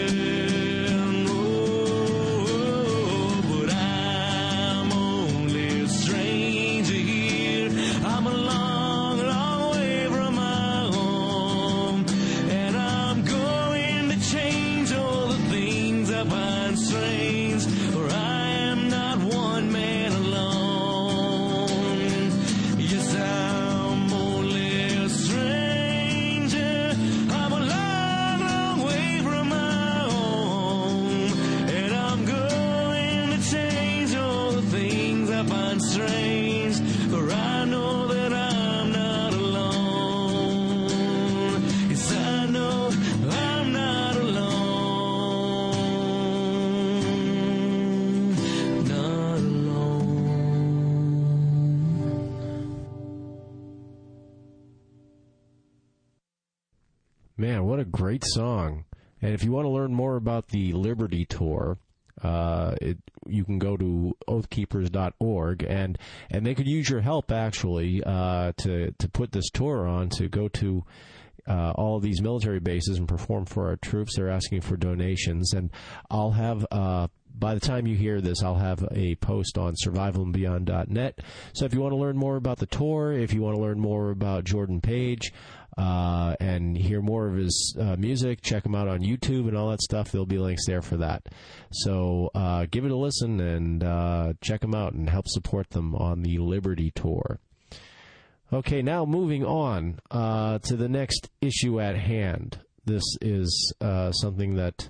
Oh, but I'm only a stranger here. I'm a long, long way from my home, and I'm going to change all the things I find strange, for I am not one man alone. Yes, I'm only a stranger. I'm a long, long way from my home, and I'm going to change all the things I find strange, for I know that I'm not alone. Yes, I know I'm not alone. Not alone. Man, what a great song. And if you want to learn more about the Liberty Tour, uh, it, you can go to oath keepers dot org, and, and they could use your help, actually, uh, to, to put this tour on, to go to uh, all of these military bases and perform for our troops. They're asking for donations, and I'll have... Uh, By the time you hear this, I'll have a post on survival and beyond dot net. So if you want to learn more about the tour, if you want to learn more about Jordan Page, uh, and hear more of his uh, music, check him out on YouTube and all that stuff. There'll be links there for that. So uh, give it a listen and uh, check them out and help support them on the Liberty Tour. Okay, now moving on uh, to the next issue at hand. This is uh, something that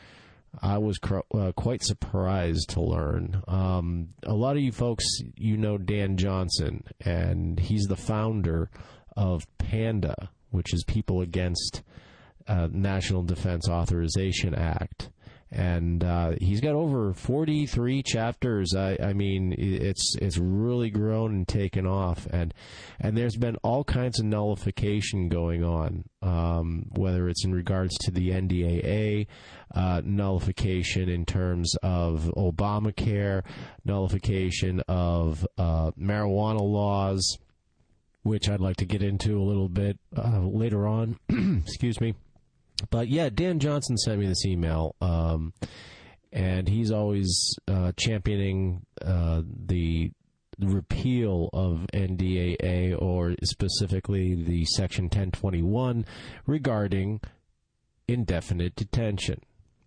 I was cr- uh, quite surprised to learn. Um, a lot of you folks, you know Dan Johnson, and he's the founder of PANDA, which is People Against uh, National Defense Authorization Act. And uh, he's got over forty-three chapters. I, I mean, it's it's really grown and taken off, and and there's been all kinds of nullification going on, um, whether it's in regards to the N D A A, uh, nullification in terms of Obamacare, nullification of uh, marijuana laws, which I'd like to get into a little bit uh, later on. Excuse me. But, yeah, Dan Johnson sent me this email, um, and he's always uh, championing uh, the repeal of N D A A, or specifically the Section ten twenty-one regarding indefinite detention,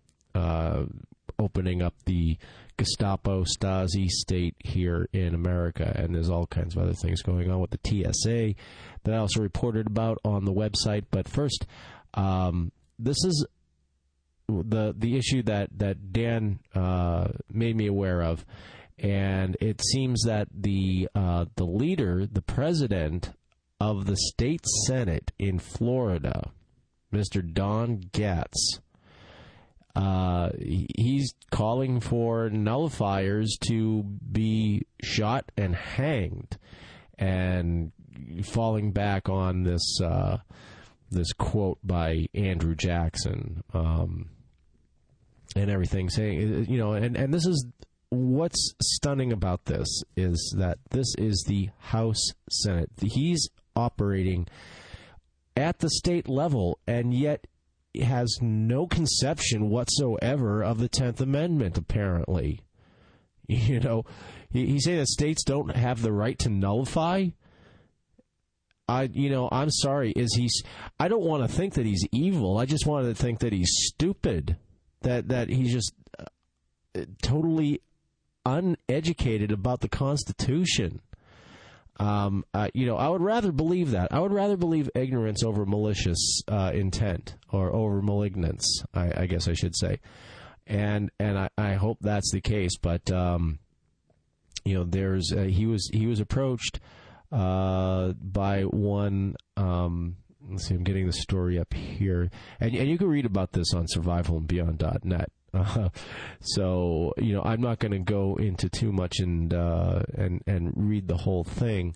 uh, opening up the Gestapo Stasi state here in America. And there's all kinds of other things going on with the T S A that I also reported about on the website. But first... Um, this is the the issue that, that Dan uh, made me aware of, and it seems that the uh, the leader, the president of the state Senate in Florida, Mister Don Gatz, uh, he's calling for nullifiers to be shot and hanged, and falling back on this uh, this quote by Andrew Jackson, um, and everything, saying, you know, and, and this is what's stunning about this is that this is the House Senate. He's operating at the state level, and yet has no conception whatsoever of the tenth Amendment, apparently. You know, he, he's saying that states don't have the right to nullify. I, you know, I'm sorry. Is he? I don't want to think that he's evil. I just wanted to think that he's stupid. That that he's just uh, totally uneducated about the Constitution. Um, uh, you know, I would rather believe that. I would rather believe ignorance over malicious uh, intent or over malignance, I, I guess I should say. And and I, I hope that's the case. But, um, you know, there's uh, he was he was approached uh, by one. Um, let's see, I'm getting the story up here. And, and you can read about this on survival and beyond dot net. Uh, so, you know, I'm not going to go into too much and uh, and and read the whole thing,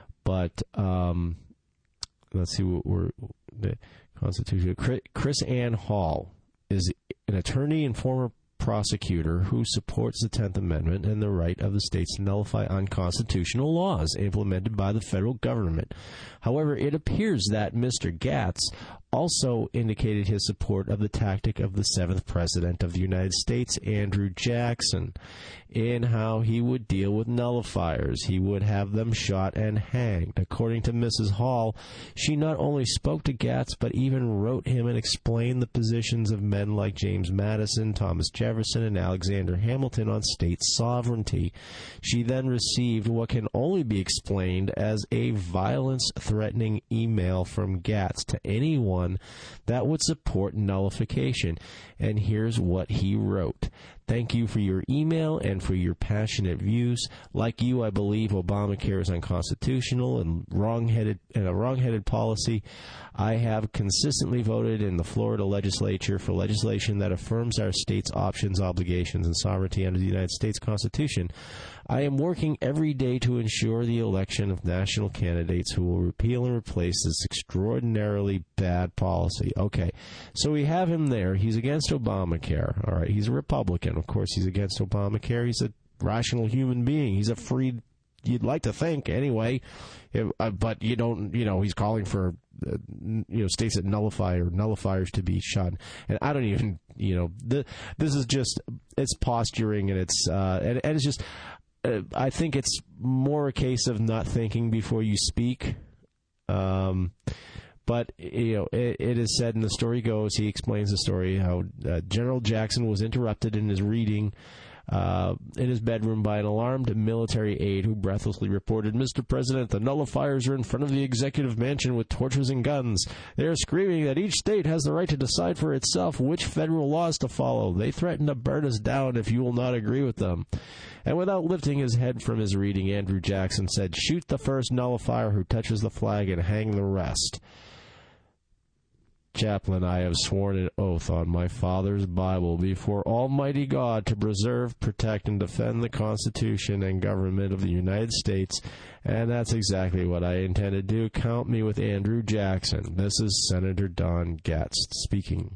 but um, let's see what we're the Constitution. Chris Ann Hall is an attorney and former prosecutor who supports the tenth Amendment and the right of the states to nullify unconstitutional laws implemented by the federal government. However, it appears that Mister Gatz also indicated his support of the tactic of the seventh President of the United States, Andrew Jackson, in how he would deal with nullifiers. He would have them shot and hanged. According to Missus Hall, she not only spoke to Gatz, but even wrote him and explained the positions of men like James Madison, Thomas Jefferson, and Alexander Hamilton on state sovereignty. She then received what can only be explained as a violence-threatening email from Gatz to anyone that would support nullification. And here's what he wrote. Thank you for your email and for your passionate views. Like you, I believe Obamacare is unconstitutional and wrong-headed and a wrong-headed policy. I have consistently voted in the Florida legislature for legislation that affirms our state's options, obligations, and sovereignty under the United States Constitution. I am working every day to ensure the election of national candidates who will repeal and replace this extraordinarily bad policy. Okay, so we have him there. He's against Obamacare. All right, he's a Republican. Of course, he's against Obamacare. He's a rational human being. He's a free, you'd like to think, anyway. If, uh, but you don't, you know, he's calling for, uh, you know, states that nullify or nullifiers to be shot. And I don't even, you know, the, this is just, it's posturing and it's, uh, and, and it's just, uh, I think it's more a case of not thinking before you speak. Um, But, you know, it, it is said, and the story goes, he explains the story, how uh, General Jackson was interrupted in his reading uh, in his bedroom by an alarmed military aide who breathlessly reported, Mister President, the nullifiers are in front of the executive mansion with torches and guns. They are screaming that each state has the right to decide for itself which federal laws to follow. They threaten to burn us down if you will not agree with them. And without lifting his head from his reading, Andrew Jackson said, shoot the first nullifier who touches the flag and hang the rest. Chaplain, I have sworn an oath on my father's Bible before Almighty God to preserve, protect, and defend the Constitution and government of the United States, and that's exactly what I intend to do. Count me with Andrew Jackson. This is Senator Don Gatz speaking.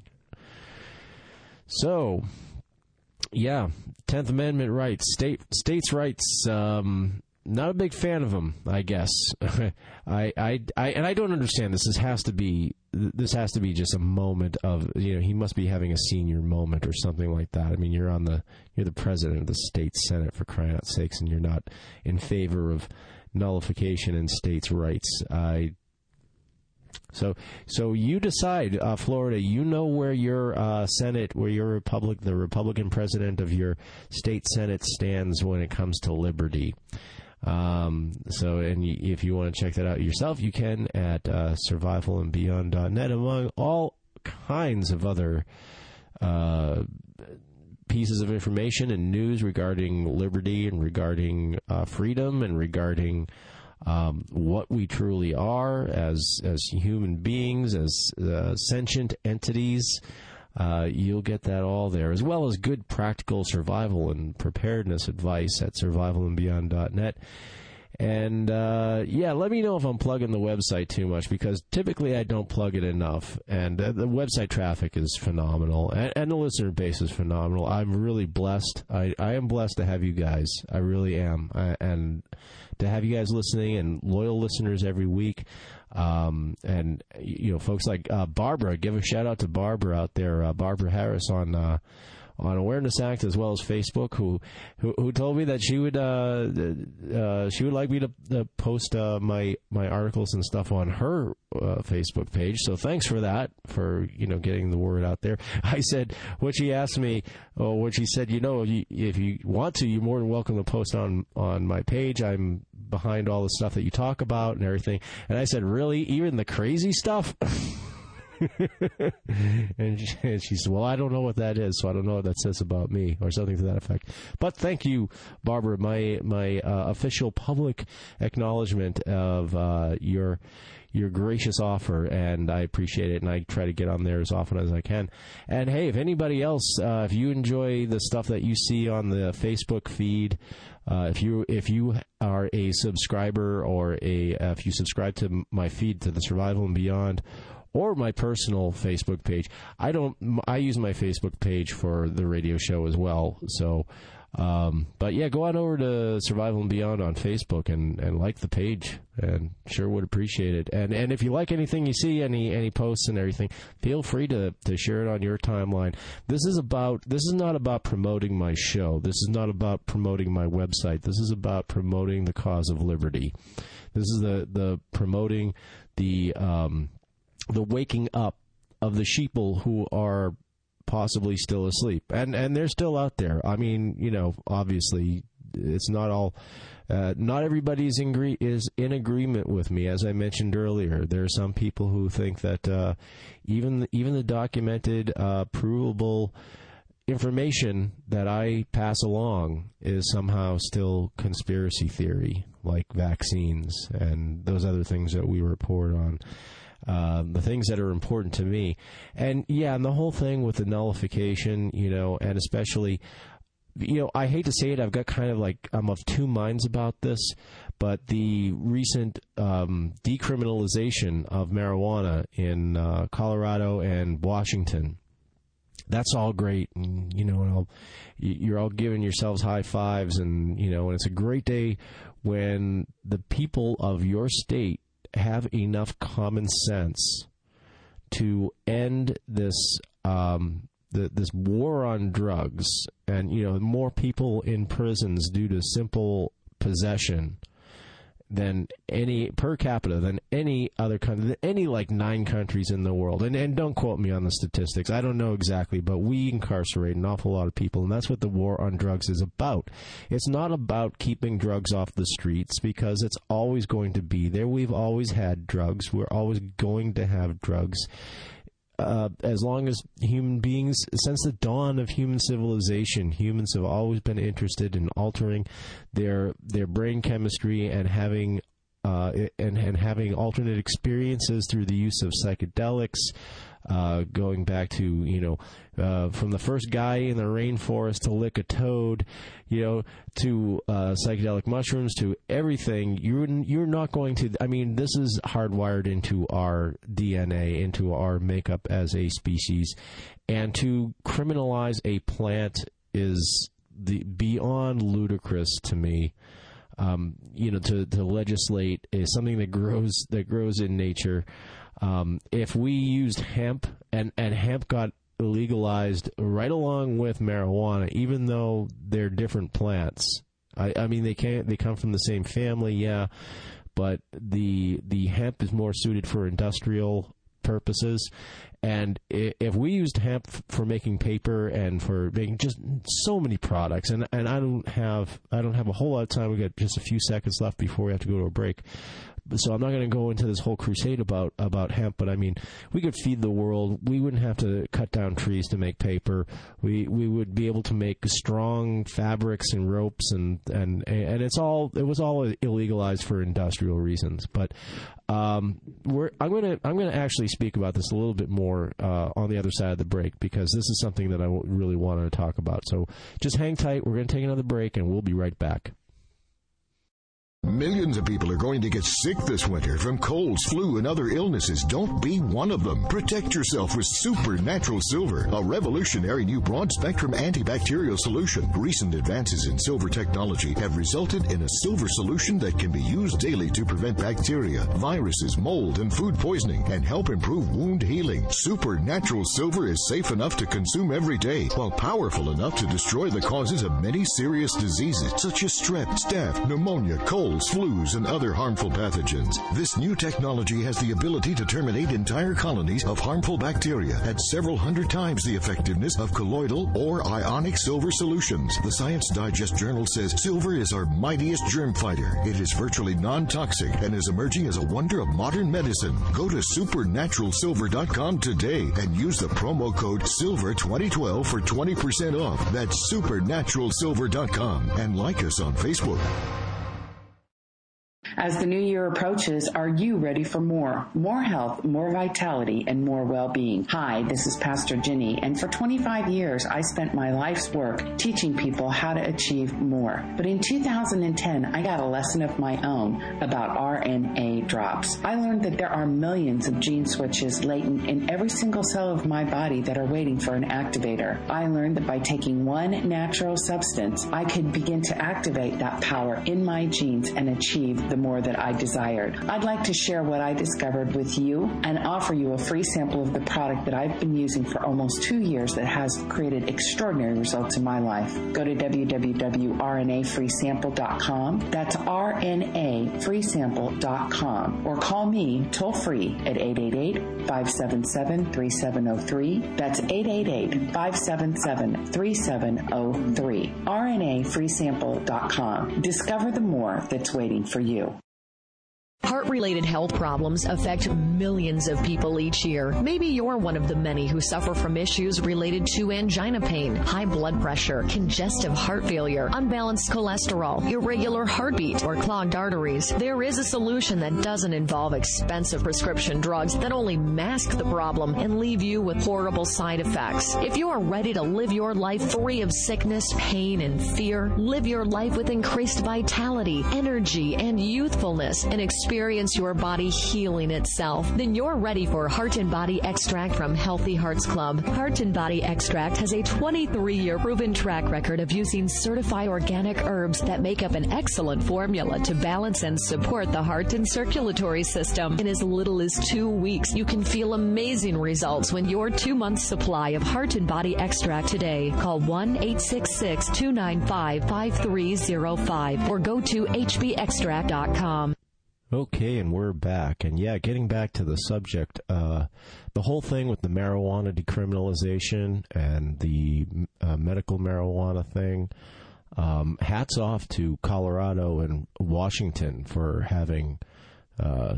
So, yeah, tenth Amendment rights, state states' rights. Um, Not a big fan of them, I guess. I, I, I, and I don't understand this. This has to be, this has to be just a moment of, you know, he must be having a senior moment or something like that. I mean, you're on the, you're the president of the state senate, for crying out sakes, and you're not in favor of nullification and states' rights. I. So, so you decide, uh, Florida. You know where your uh, Senate, where your Republic, the Republican president of your state Senate stands when it comes to liberty. Um, so, and y- if you want to check that out yourself, you can at uh, survival and beyond dot net, among all kinds of other uh, pieces of information and news regarding liberty and regarding uh, freedom and regarding um, what we truly are as as human beings, as uh, sentient entities. Uh, you'll get that all there, as well as good practical survival and preparedness advice at survival and beyond dot net. And, uh, yeah, let me know if I'm plugging the website too much, because typically I don't plug it enough. And uh, the website traffic is phenomenal, and, and the listener base is phenomenal. I'm really blessed. I, I am blessed to have you guys. I really am. I, and to have you guys listening and loyal listeners every week. Um, and, you know, folks like uh, Barbara, give a shout out to Barbara out there, uh, Barbara Harris on uh, on Awareness Act, as well as Facebook, who who, who told me that she would uh, uh, she would like me to uh, post uh, my my articles and stuff on her uh, Facebook page. So thanks for that, for, you know, getting the word out there. I said, what she asked me, oh, what she said, you know, if you, if you want to, you're more than welcome to post on on my page. I'm behind all the stuff that you talk about and everything. And I said, really? Even the crazy stuff? and, she, and she said, well, I don't know what that is, so I don't know what that says about me, or something to that effect. But thank you, Barbara, my my uh, official public acknowledgement of uh, your your gracious offer, and I appreciate it, and I try to get on there as often as I can. And hey, if anybody else, uh, if you enjoy the stuff that you see on the Facebook feed, uh, if you if you are a subscriber, or a uh, if you subscribe to my feed, to the Survival and Beyond, or my personal Facebook page. I don't. I use my Facebook page for the radio show as well. So, um, but yeah, go on over to Survival and Beyond on Facebook and, and like the page, and sure would appreciate it. And and if you like anything you see, any any posts and everything, feel free to, to share it on your timeline. This is about. This is not about promoting my show. This is not about promoting my website. This is about promoting the cause of liberty. This is the the promoting the. Um, the waking up of the sheeple who are possibly still asleep. And and they're still out there. I mean, you know, obviously, it's not all... Uh, not everybody is in, gre- is in agreement with me, as I mentioned earlier. There are some people who think that uh, even, even the documented, uh, provable information that I pass along is somehow still conspiracy theory, like vaccines and those other things that we report on. Uh, the things that are important to me. And, yeah, and the whole thing with the nullification, you know, and especially, you know, I hate to say it, I've got kind of like, I'm of two minds about this, but the recent um, decriminalization of marijuana in uh, Colorado and Washington, that's all great. And, you know, and I'll, you're all giving yourselves high fives, and, you know, and it's a great day when the people of your state have enough common sense to end this um, the, this war on drugs, and, you know, more people in prisons due to simple possession than any per capita than any other country, than any like nine countries in the world. And and don't quote me on the statistics. I don't know exactly, but we incarcerate an awful lot of people, and that's what the war on drugs is about. It's not about keeping drugs off the streets, because it's always going to be there. We've always had drugs. We're always going to have drugs. Uh, as long as human beings, since the dawn of human civilization, humans have always been interested in altering their their brain chemistry and having uh, and and having alternate experiences through the use of psychedelics. Uh, going back to, you know, uh, from the first guy in the rainforest to lick a toad, you know, to uh, psychedelic mushrooms, to everything. You're you're not going to. I mean, this is hardwired into our D N A, into our makeup as a species, and to criminalize a plant is the beyond ludicrous to me. Um, you know, to to legislate is something that grows that grows in nature. Um, if we used hemp, and, and hemp got legalized right along with marijuana, even though they're different plants. I, I mean, they can't, they come from the same family, yeah, but the the hemp is more suited for industrial purposes. And if we used hemp for making paper and for making just so many products, and, and I don't have I don't have a whole lot of time. We got just a few seconds left before we have to go to a break. So I'm not going to go into this whole crusade about, about hemp, but I mean, we could feed the world. We wouldn't have to cut down trees to make paper. We we would be able to make strong fabrics and ropes, and and and it's all it was all illegalized for industrial reasons. But um, we're I'm going to I'm going to actually speak about this a little bit more uh, on the other side of the break, because this is something that I really wanted to talk about. So just hang tight. We're going to take another break, and we'll be right back. Millions of people are going to get sick this winter from colds, flu, and other illnesses. Don't be one of them. Protect yourself with Supernatural Silver, a revolutionary new broad-spectrum antibacterial solution. Recent advances in silver technology have resulted in a silver solution that can be used daily to prevent bacteria, viruses, mold, and food poisoning, and help improve wound healing. Supernatural Silver is safe enough to consume every day, while powerful enough to destroy the causes of many serious diseases such as strep, staph, pneumonia, cold, colds, flus, and other harmful pathogens. This new technology has the ability to terminate entire colonies of harmful bacteria at several hundred times the effectiveness of colloidal or ionic silver solutions. The Science Digest journal says silver is our mightiest germ fighter. It is virtually non-toxic and is emerging as a wonder of modern medicine. Go to supernatural silver dot com today and use the promo code silver twenty twelve for twenty percent off. That's supernatural silver dot com, and like us on Facebook. As the new year approaches, are you ready for more? More health, more vitality, and more well-being. Hi, this is Pastor Ginny, and for twenty-five years, I spent my life's work teaching people how to achieve more. But in two thousand ten, I got a lesson of my own about R N A drops. I learned that there are millions of gene switches latent in every single cell of my body that are waiting for an activator. I learned that by taking one natural substance, I could begin to activate that power in my genes and achieve the more that I desired. I'd like to share what I discovered with you and offer you a free sample of the product that I've been using for almost two years that has created extraordinary results in my life. Go to w w w dot r n a free sample dot com. That's R N A free sample dot com. Or call me toll free at eight eight eight, five seven seven, three seven zero three. That's eight eight eight, five seven seven, three seven zero three. R N A free sample dot com. Discover the more that's waiting for you. Heart-related health problems affect millions of people each year. Maybe you're one of the many who suffer from issues related to angina pain, high blood pressure, congestive heart failure, unbalanced cholesterol, irregular heartbeat, or clogged arteries. There is a solution that doesn't involve expensive prescription drugs that only mask the problem and leave you with horrible side effects. If you are ready to live your life free of sickness, pain, and fear, live your life with increased vitality, energy, and youthfulness, and experience Experience your body healing itself, then you're ready for Heart and Body Extract from Healthy Hearts Club. Heart and Body Extract has a twenty-three year proven track record of using certified organic herbs that make up an excellent formula to balance and support the heart and circulatory system. In as little as two weeks, you can feel amazing results when your two-month supply of Heart and Body Extract today. Call one eight six six, two nine five, five three zero five or go to h b extract dot com. Okay, and we're back. And yeah, getting back to the subject, uh, the whole thing with the marijuana decriminalization and the uh, medical marijuana thing, um, hats off to Colorado and Washington for having uh,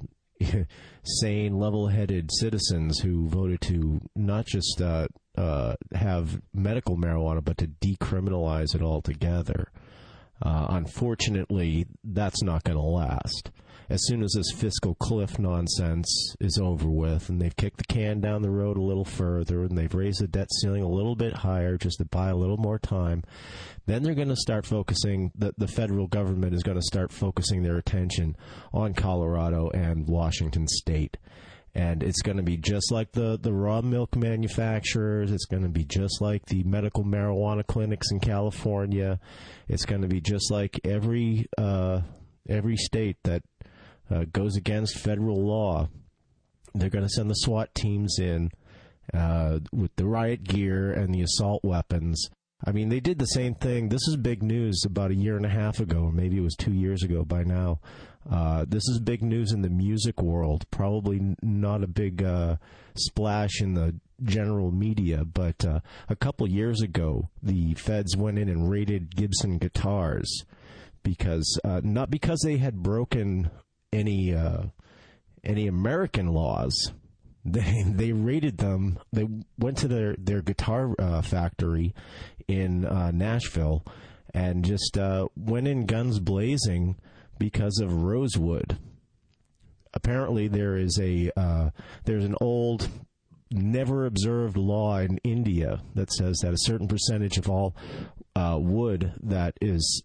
sane, level-headed citizens who voted to not just uh, uh, have medical marijuana, but to decriminalize it altogether. Uh, unfortunately, that's not going to last. As soon as this fiscal cliff nonsense is over with and they've kicked the can down the road a little further and they've raised the debt ceiling a little bit higher just to buy a little more time, then they're going to start focusing, the, the federal government is going to start focusing their attention on Colorado and Washington State. And it's going to be just like the, the raw milk manufacturers. It's going to be just like the medical marijuana clinics in California. It's going to be just like every uh, every state that uh, goes against federal law. They're going to send the SWAT teams in uh, with the riot gear and the assault weapons. I mean, they did the same thing. This is big news about a year and a half ago, or maybe it was two years ago by now. Uh, this is big news in the music world. Probably not a big uh, splash in the general media, but uh, a couple years ago, the feds went in and raided Gibson guitars because uh, not because they had broken any uh, any American laws. They they raided them. They went to their their guitar uh, factory in uh, Nashville and just uh, went in guns blazing because of rosewood. Apparently, there is a uh, there's an old, never observed law in India that says that a certain percentage of all uh, wood that is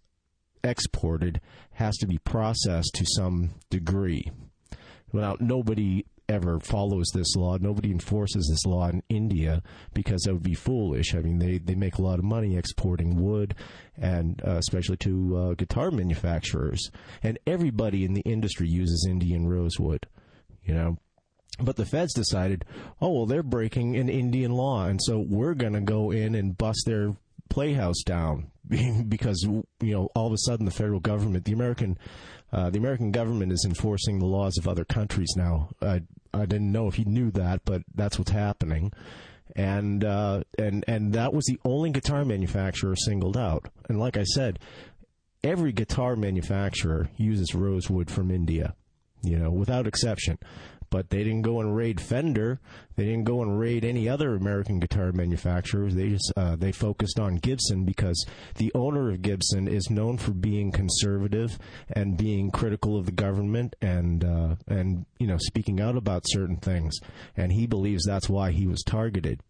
exported has to be processed to some degree. Well, nobody ever follows this law. Nobody enforces this law in India because that would be foolish. I mean, they, they make a lot of money exporting wood, and uh, especially to uh, guitar manufacturers. And everybody in the industry uses Indian rosewood, you know. But the feds decided, oh, well, they're breaking an Indian law, and so we're going to go in and bust their playhouse down because, you know, all of a sudden the federal government, the American, uh, the American government is enforcing the laws of other countries now. I, I didn't know if you knew that, but that's what's happening. And, uh, and, and that was the only guitar manufacturer singled out. And like I said, every guitar manufacturer uses rosewood from India, you know, without exception. But they didn't go and raid Fender. They didn't go and raid any other American guitar manufacturers. They just uh, they focused on Gibson because the owner of Gibson is known for being conservative and being critical of the government and uh, and you know speaking out about certain things. And he believes that's why he was targeted.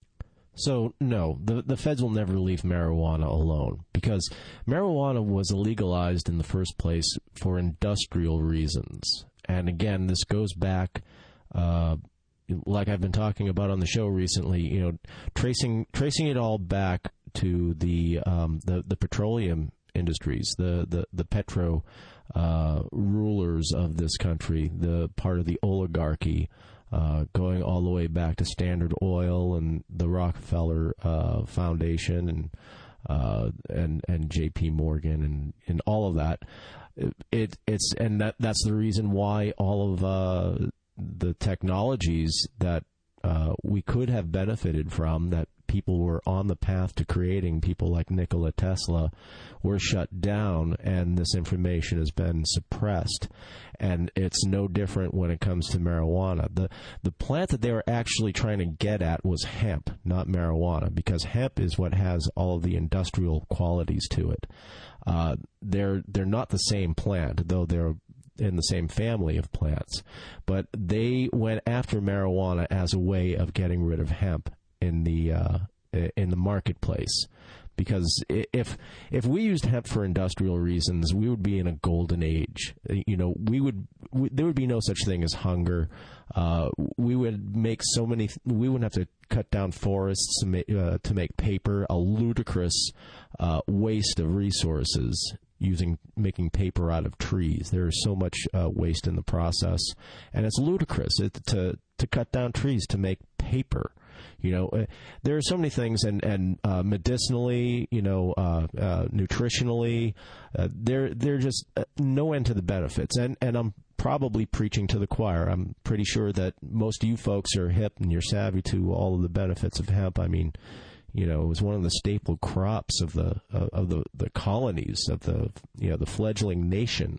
So, no, the the feds will never leave marijuana alone because marijuana was illegalized in the first place for industrial reasons. And again, this goes back, uh, like I've been talking about on the show recently, you know, tracing tracing it all back to the um, the, the petroleum industries, the the the petro uh, rulers of this country, the part of the oligarchy. Uh, going all the way back to Standard Oil and the Rockefeller uh, Foundation and uh, and and J P Morgan and, and all of that. It, it it's and that that's the reason why all of uh, the technologies that uh, we could have benefited from, that people were on the path to creating, people like Nikola Tesla, were shut down, and this information has been suppressed. And it's no different when it comes to marijuana. The the plant that they were actually trying to get at was hemp, not marijuana, because hemp is what has all of the industrial qualities to it. Uh, they're they're not the same plant, though they're in the same family of plants. But they went after marijuana as a way of getting rid of hemp in the uh, in the marketplace. Because if if we used hemp for industrial reasons, we would be in a golden age. You know, we would we, there would be no such thing as hunger. Uh, we would make so many. We wouldn't have to cut down forests to make uh, to make paper. A ludicrous uh, waste of resources using making paper out of trees. There is so much uh, waste in the process, and it's ludicrous it, to to cut down trees to make paper. You know, uh, there are so many things, and and uh, medicinally, you know, uh, uh, nutritionally, uh, there there just uh, no end to the benefits. And and I'm probably preaching to the choir. I'm pretty sure that most of you folks are hip and you're savvy to all of the benefits of hemp. I mean, you know, it was one of the staple crops of the uh, of the, the colonies of the you know the fledgling nation.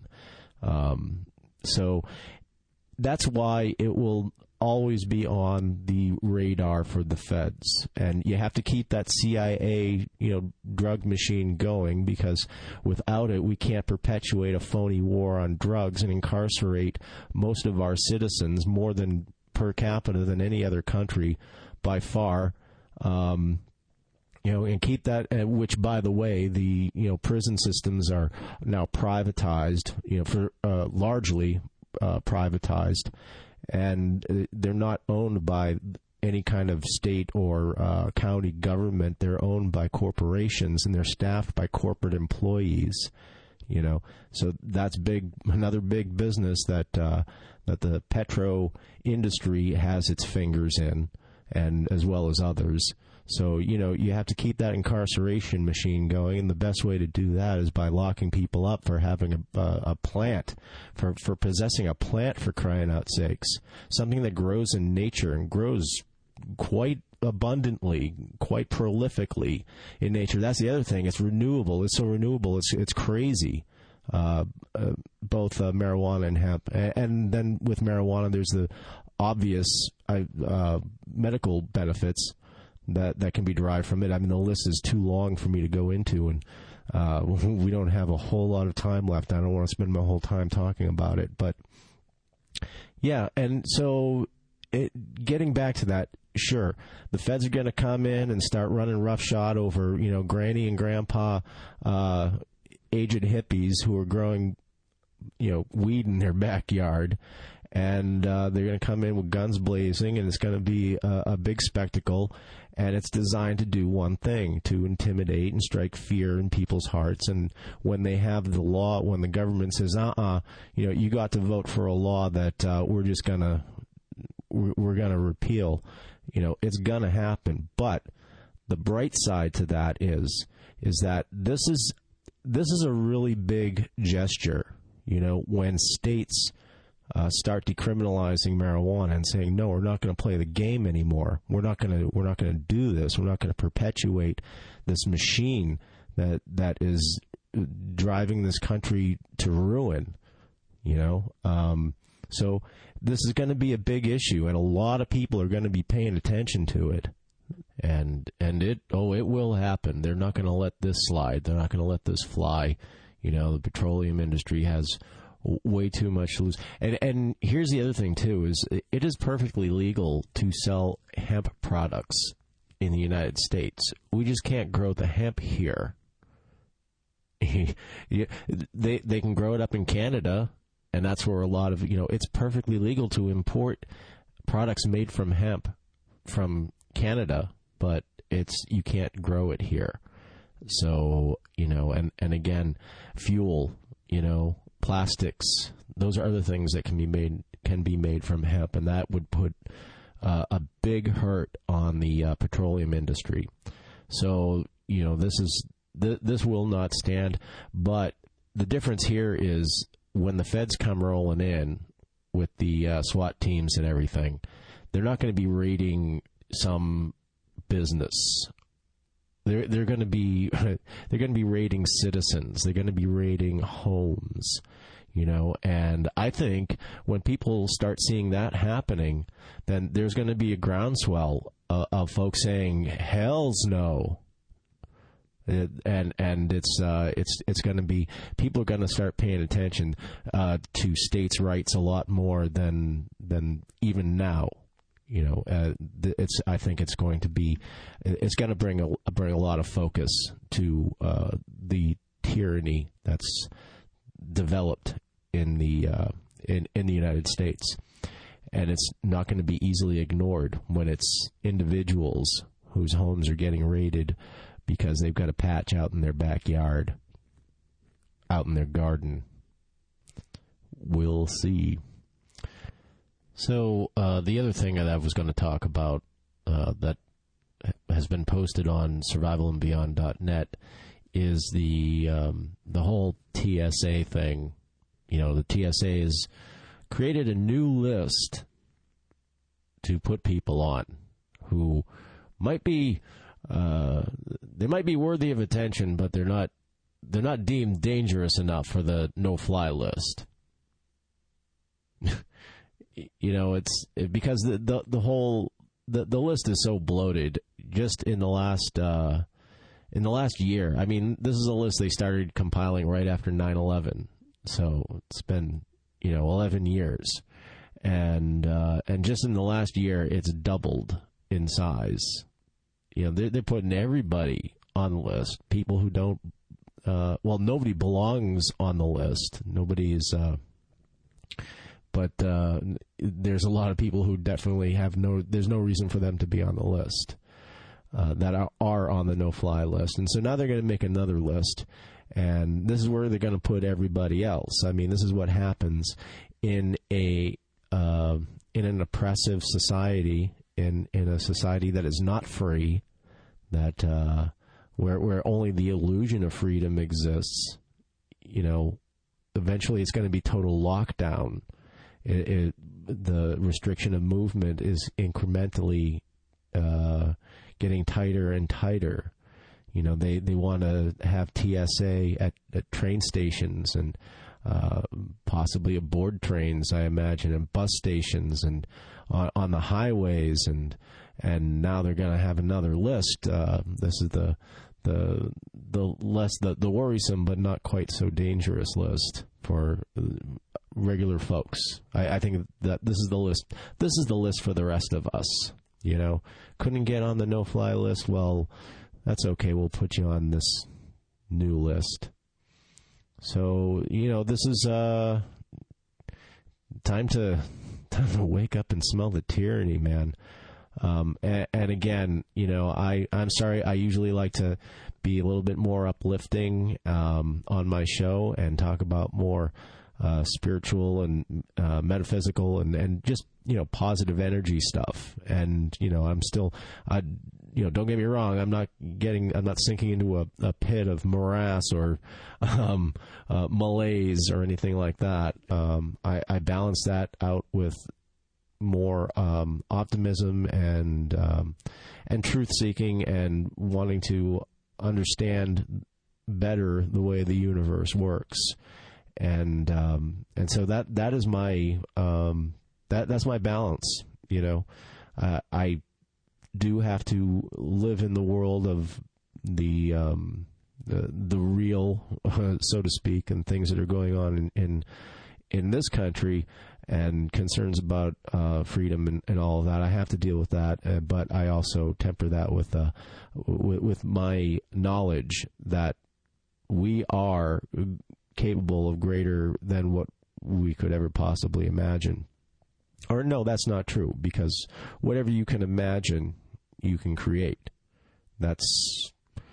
Um, so that's why it will always be on the radar for the feds, and you have to keep that C I A, you know, drug machine going, because without it, we can't perpetuate a phony war on drugs and incarcerate most of our citizens more than per capita than any other country by far. Um, you know, and keep that, uh, which, by the way, the, you know, prison systems are now privatized, you know, for uh, largely uh, privatized. And they're not owned by any kind of state or uh, county government. They're owned by corporations, and they're staffed by corporate employees. You know, so that's big. Another big business that uh, that the petro industry has its fingers in, and as well as others. So, you know, you have to keep that incarceration machine going, and the best way to do that is by locking people up for having a, a, a plant, for, for possessing a plant, for crying out sakes. Something that grows in nature and grows quite abundantly, quite prolifically in nature. That's the other thing. It's renewable. It's so renewable. It's it's crazy. Uh, uh, both uh, marijuana and hemp. And, and then with marijuana, there's the obvious uh, medical benefits that that can be derived from it. I mean, the list is too long for me to go into, and uh, we don't have a whole lot of time left. I don't want to spend my whole time talking about it, but yeah. And so, it, getting back to that, sure, the feds are going to come in and start running roughshod over, you know, granny and grandpa, uh, aged hippies who are growing, you know, weed in their backyard. And uh, they're going to come in with guns blazing, and it's going to be a, a big spectacle. And it's designed to do one thing, to intimidate and strike fear in people's hearts. And when they have the law, when the government says, uh-uh, you know, you got to vote for a law that uh, we're just going to, we're, we're going to repeal, you know, it's going to happen. But the bright side to that is is that this is this is a really big gesture. You know, when states uh, start decriminalizing marijuana and saying, no, we're not going to play the game anymore. We're not going to we're not going to do this. We're not going to perpetuate this machine that that is driving this country to ruin. You know, um, so this is going to be a big issue, and a lot of people are going to be paying attention to it. And and it oh it will happen. They're not going to let this slide. They're not going to let this fly. You know, the petroleum industry has way too much to lose. And and here's the other thing too: is it is perfectly legal to sell hemp products in the United States. We just can't grow the hemp here. they they can grow it up in Canada. And that's where a lot of, you know, it's perfectly legal to import products made from hemp from Canada, but it's, you can't grow it here. So, you know, and, and again, fuel, you know, plastics, those are other things that can be made, can be made from hemp. And that would put uh, a big hurt on the uh, petroleum industry. So, you know, this is, th- this will not stand. But the difference here is, when the feds come rolling in with the uh, SWAT teams and everything, they're not going to be raiding some business. They're they're going to be they're going to be raiding citizens. They're going to be raiding homes, you know. And I think when people start seeing that happening, then there's going to be a groundswell uh, of folks saying, "Hell's no." It, and and it's uh, it's it's going to be, people are going to start paying attention uh, to states' rights a lot more than than even now. You know, uh, it's I think it's going to be it's going to bring a bring a lot of focus to uh, the tyranny that's developed in the uh, in in the United States, and it's not going to be easily ignored when it's individuals whose homes are getting raided because they've got a patch out in their backyard, out in their garden. We'll see. So uh, the other thing that I was going to talk about uh, that has been posted on survival and beyond dot net is the um, the whole T S A thing. You know, the T S A has created a new list to put people on who might be uh, they might be worthy of attention, but they're not they're not deemed dangerous enough for the no-fly list. You know, it's it, because the, the the whole the the list is so bloated. Just in the last uh, in the last year, I mean, this is a list they started compiling right after nine eleven, so it's been, you know, eleven years, and uh, and just in the last year, it's doubled in size. You know, they're they're putting everybody on the list. People who don't, uh, well, nobody belongs on the list. Nobody's. Uh, But uh, there's a lot of people who definitely have no, there's no reason for them to be on the list uh, that are, are on the no-fly list. And so now they're going to make another list. And this is where they're going to put everybody else. I mean, this is what happens in a uh, in an oppressive society, in, in a society that is not free, that uh, where where only the illusion of freedom exists. You know, eventually it's going to be total lockdown. It, it, the restriction of movement is incrementally uh, getting tighter and tighter. You know, they, they want to have T S A at, at train stations and uh, possibly aboard trains, I imagine, and bus stations and on, on the highways. And and now they're going to have another list. Uh, this is the the the less the, the worrisome but not quite so dangerous list for regular folks. I, I think that this is the list. This is the list for the rest of us. You know, couldn't get on the no-fly list. Well, that's okay. We'll put you on this new list. So, you know, this is uh, time to time to wake up and smell the tyranny, man. Um, and, and again, you know, I I'm sorry. I usually like to be a little bit more uplifting um, on my show and talk about more Uh, spiritual and uh, metaphysical and, and just, you know, positive energy stuff. And, you know, I'm still, I, you know, don't get me wrong. I'm not getting, I'm not sinking into a, a pit of morass or um, uh, malaise or anything like that. Um, I, I balance that out with more um, optimism and um, and truth seeking and wanting to understand better the way the universe works. And um, and so that that is my um, that that's my balance. You know, uh, I do have to live in the world of the um, the, the real, uh, so to speak, and things that are going on in in, in this country, and concerns about uh, freedom and, and all of that. I have to deal with that, uh, but I also temper that with uh, with, with my knowledge that we are capable of greater than what we could ever possibly imagine. Or no, that's not true, because whatever you can imagine, you can create. That's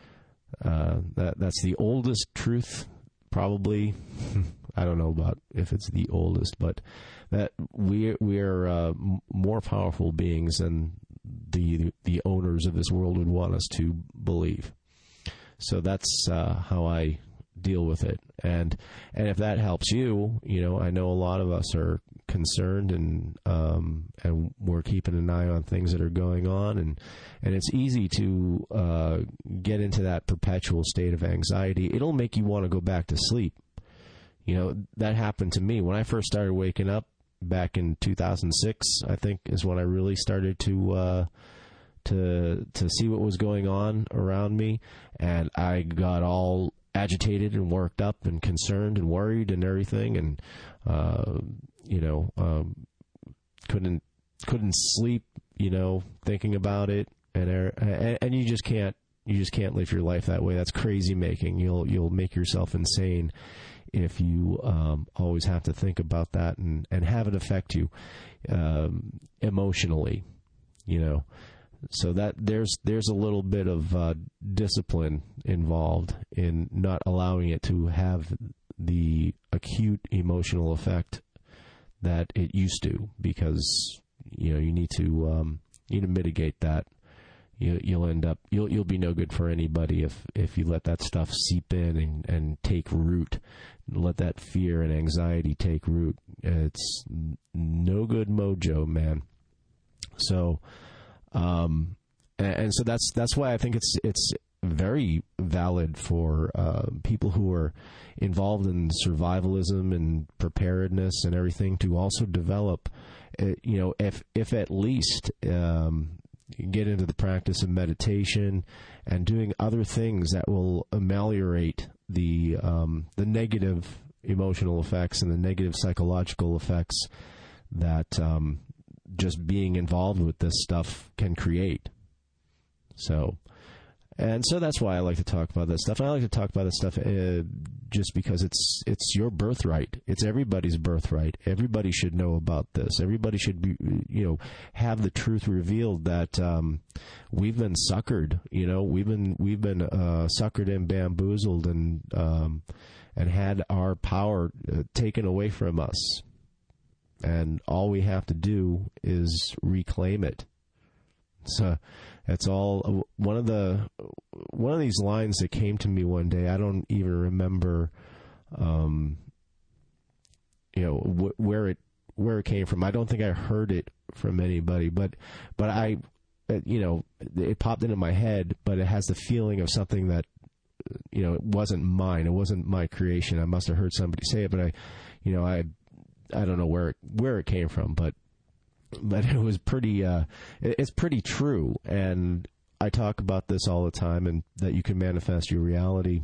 uh, that that's the oldest truth, probably. I don't know about if it's the oldest, but that we we are uh, more powerful beings than the the owners of this world would want us to believe. So that's uh, how I deal with it. And and if that helps you, you know, I know a lot of us are concerned, and um, and we're keeping an eye on things that are going on, and and it's easy to uh, get into that perpetual state of anxiety. It'll make you want to go back to sleep. You know, that happened to me when I first started waking up back in two thousand six. I think is when I really started to uh, to to see what was going on around me, and I got all agitated and worked up and concerned and worried and everything, and uh, you know, um, couldn't couldn't sleep, you know, thinking about it, and and, and you just can't you just can't live your life that way. That's crazy making. You'll you'll make yourself insane if you um, always have to think about that and, and have it affect you um, emotionally, you know. So that there's there's a little bit of uh, discipline involved in not allowing it to have the acute emotional effect that it used to, because you know you need to um, you need to mitigate that. You, you'll end up you'll you'll be no good for anybody if, if you let that stuff seep in and, and take root. Let that fear and anxiety take root. It's no good mojo, man. So. Um, and, and so that's that's why I think it's it's very valid for uh, people who are involved in survivalism and preparedness and everything to also develop, uh, you know, if if at least um, get into the practice of meditation and doing other things that will ameliorate the um, the negative emotional effects and the negative psychological effects that um, just being involved with this stuff can create. So, and so that's why I like to talk about this stuff. And I like to talk about this stuff uh, just because it's it's your birthright. It's everybody's birthright. Everybody should know about this. Everybody should be, you know, have the truth revealed that um, we've been suckered. You know, we've been we've been uh, suckered and bamboozled and um, and had our power uh, taken away from us. And all we have to do is reclaim it. So it's all one of the one of these lines that came to me one day. I don't even remember, um, you know, wh- where it where it came from. I don't think I heard it from anybody, but but I, you know, it popped into my head. But it has the feeling of something that, you know, it wasn't mine. It wasn't my creation. I must have heard somebody say it, but I, you know, I. I don't know where it, where it came from, but but it was pretty. Uh, it, it's pretty true, and I talk about this all the time, and that you can manifest your reality.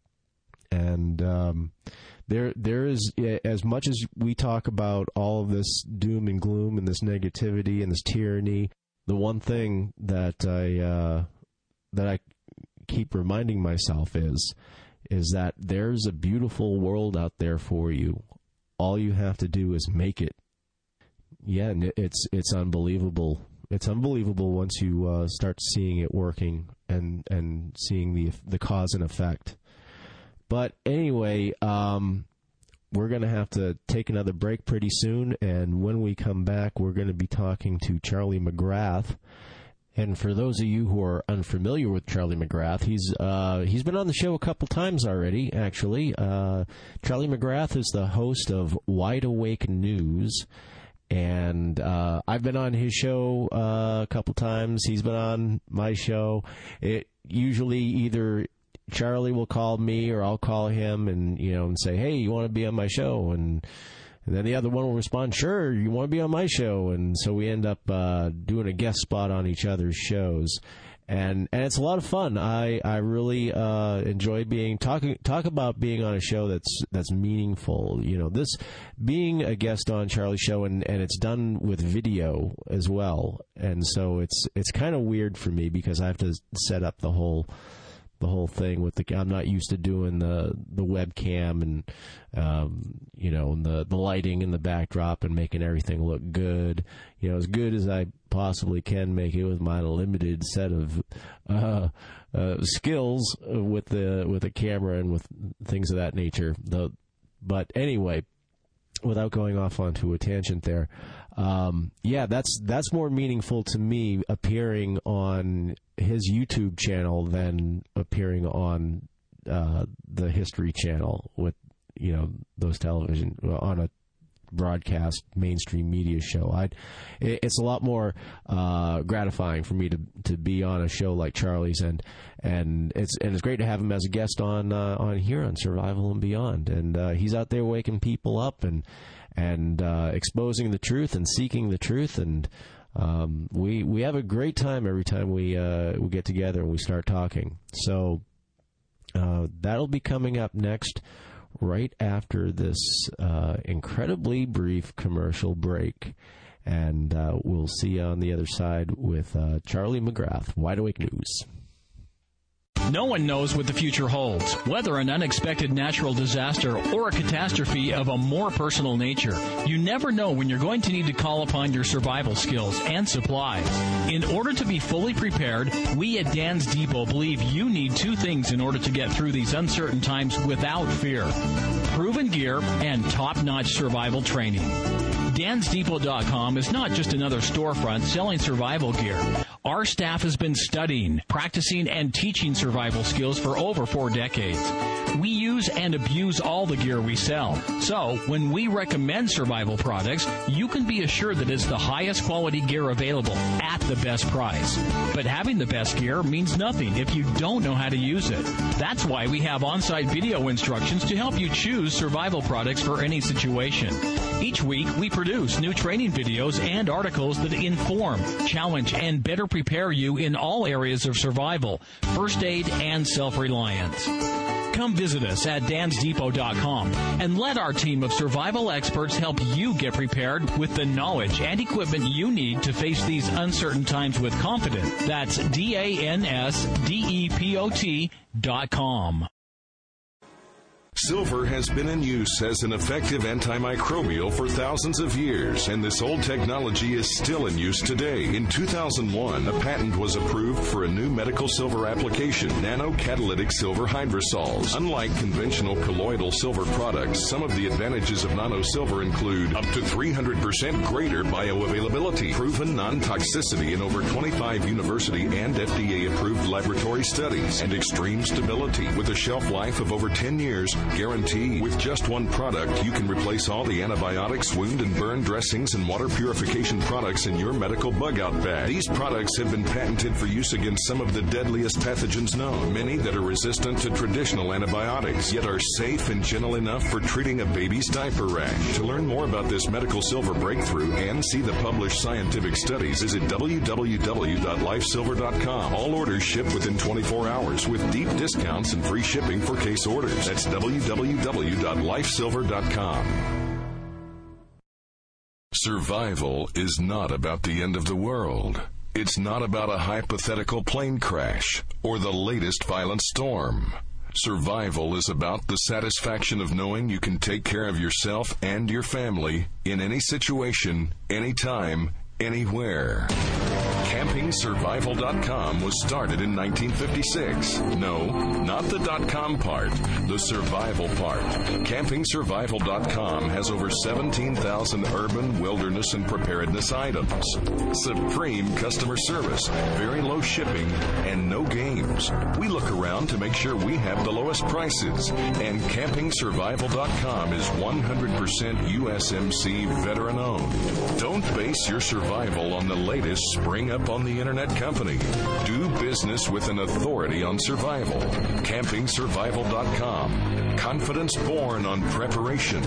And um, there there is, as much as we talk about all of this doom and gloom and this negativity and this tyranny, the one thing that I uh, that I keep reminding myself is is that there's a beautiful world out there for you. All you have to do is make it. Yeah, and it's it's unbelievable. It's unbelievable once you uh, start seeing it working and and seeing the the cause and effect. But anyway, um, we're going to have to take another break pretty soon, and when we come back, we're going to be talking to Charlie McGrath, And for those of you who are unfamiliar with Charlie McGrath, he's uh, he's been on the show a couple times already, actually. Uh, Charlie McGrath is the host of Wide Awake News, and uh, I've been on his show uh, a couple times. He's been on my show. It usually either Charlie will call me or I'll call him and, you know, and say, hey, you want to be on my show? And And then the other one will respond, sure, you want to be on my show. And so we end up uh, doing a guest spot on each other's shows. And and it's a lot of fun. I, I really uh, enjoy being talking talk about being on a show that's that's meaningful. You know, this being a guest on Charlie's show, and, and it's done with video as well. And so it's it's kind of weird for me because I have to set up the whole the whole thing with the, I'm not used to doing the, the webcam and, um, you know, and the, the lighting and the backdrop and making everything look good, you know, as good as I possibly can make it with my limited set of, uh, uh, skills with the, with the camera and with things of that nature. The, but anyway, without going off onto a tangent there, um, yeah, that's, that's more meaningful to me appearing on his YouTube channel than appearing on uh, the History Channel with, you know, those television on a broadcast mainstream media show. I'd, it's a lot more uh, gratifying for me to to be on a show like Charlie's, and and it's and it's great to have him as a guest on uh, on here on Survival and Beyond. And uh, he's out there waking people up and and uh, exposing the truth and seeking the truth. And Um, we we have a great time every time we uh, we get together and we start talking. So uh, that'll be coming up next, right after this uh, incredibly brief commercial break, and uh, we'll see you on the other side with uh, Charlie McGrath, Wide Awake News. No one knows what the future holds, whether an unexpected natural disaster or a catastrophe of a more personal nature. You never know when you're going to need to call upon your survival skills and supplies. In order to be fully prepared, we at Dan's Depot believe you need two things in order to get through these uncertain times without fear: proven gear and top-notch survival training. Dans Depot dot com is not just another storefront selling survival gear. Our staff has been studying, practicing, and teaching survival skills for over four decades. We use and abuse all the gear we sell. So, when we recommend survival products, you can be assured that it's the highest quality gear available at the best price. But having the best gear means nothing if you don't know how to use it. That's why we have on-site video instructions to help you choose survival products for any situation. Each week, we produce new training videos and articles that inform, challenge, and better prepare you in all areas of survival, first aid, and self-reliance. Come visit us at Dans Depot dot com and let our team of survival experts help you get prepared with the knowledge and equipment you need to face these uncertain times with confidence. That's D A N S D E P O T dot com. Silver has been in use as an effective antimicrobial for thousands of years, and this old technology is still in use today. In two thousand one, a patent was approved for a new medical silver application, nanocatalytic silver hydrosols. Unlike conventional colloidal silver products, some of the advantages of nano silver include up to three hundred percent greater bioavailability, proven non-toxicity in over twenty-five university and F D A-approved laboratory studies, and extreme stability with a shelf life of over ten years. Guaranteed. With just one product, you can replace all the antibiotics, wound and burn dressings, and water purification products in your medical bug-out bag. These products have been patented for use against some of the deadliest pathogens known, many that are resistant to traditional antibiotics, yet are safe and gentle enough for treating a baby's diaper rash. To learn more about this medical silver breakthrough and see the published scientific studies, visit w w w dot life silver dot com. All orders ship within twenty-four hours with deep discounts and free shipping for case orders. That's w w w dot life silver dot com. Survival is not about the end of the world. It's not about a hypothetical plane crash or the latest violent storm. Survival is about the satisfaction of knowing you can take care of yourself and your family in any situation, anytime, anywhere. Camping Survival dot com was started in nineteen fifty-six. No, not the .com part, the survival part. Camping Survival dot com has over seventeen thousand urban, wilderness, and preparedness items. Supreme customer service, very low shipping, and no games. We look around to make sure we have the lowest prices. And Camping Survival dot com is one hundred percent U S M C veteran-owned. Don't base your survival on the latest spring-up on the internet company. Do business with an authority on survival. Camping Survival dot com. Confidence born on preparation.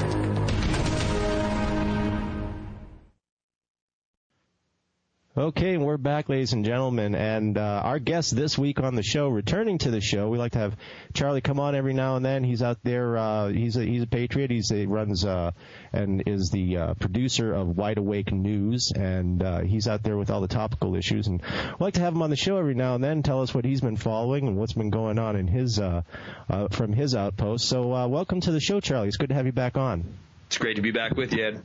Okay, and we're back, ladies and gentlemen, and uh, our guest this week on the show, returning to the show, we like to have Charlie come on every now and then. He's out there, uh, he's a he's a patriot. He's a, runs uh, and is the uh, producer of Wide Awake News, and uh, he's out there with all the topical issues. And we like to have him on the show every now and then, tell us what he's been following and what's been going on in his uh, uh, from his outpost. So, uh, welcome to the show, Charlie. It's good to have you back on. It's great to be back with you, Ed.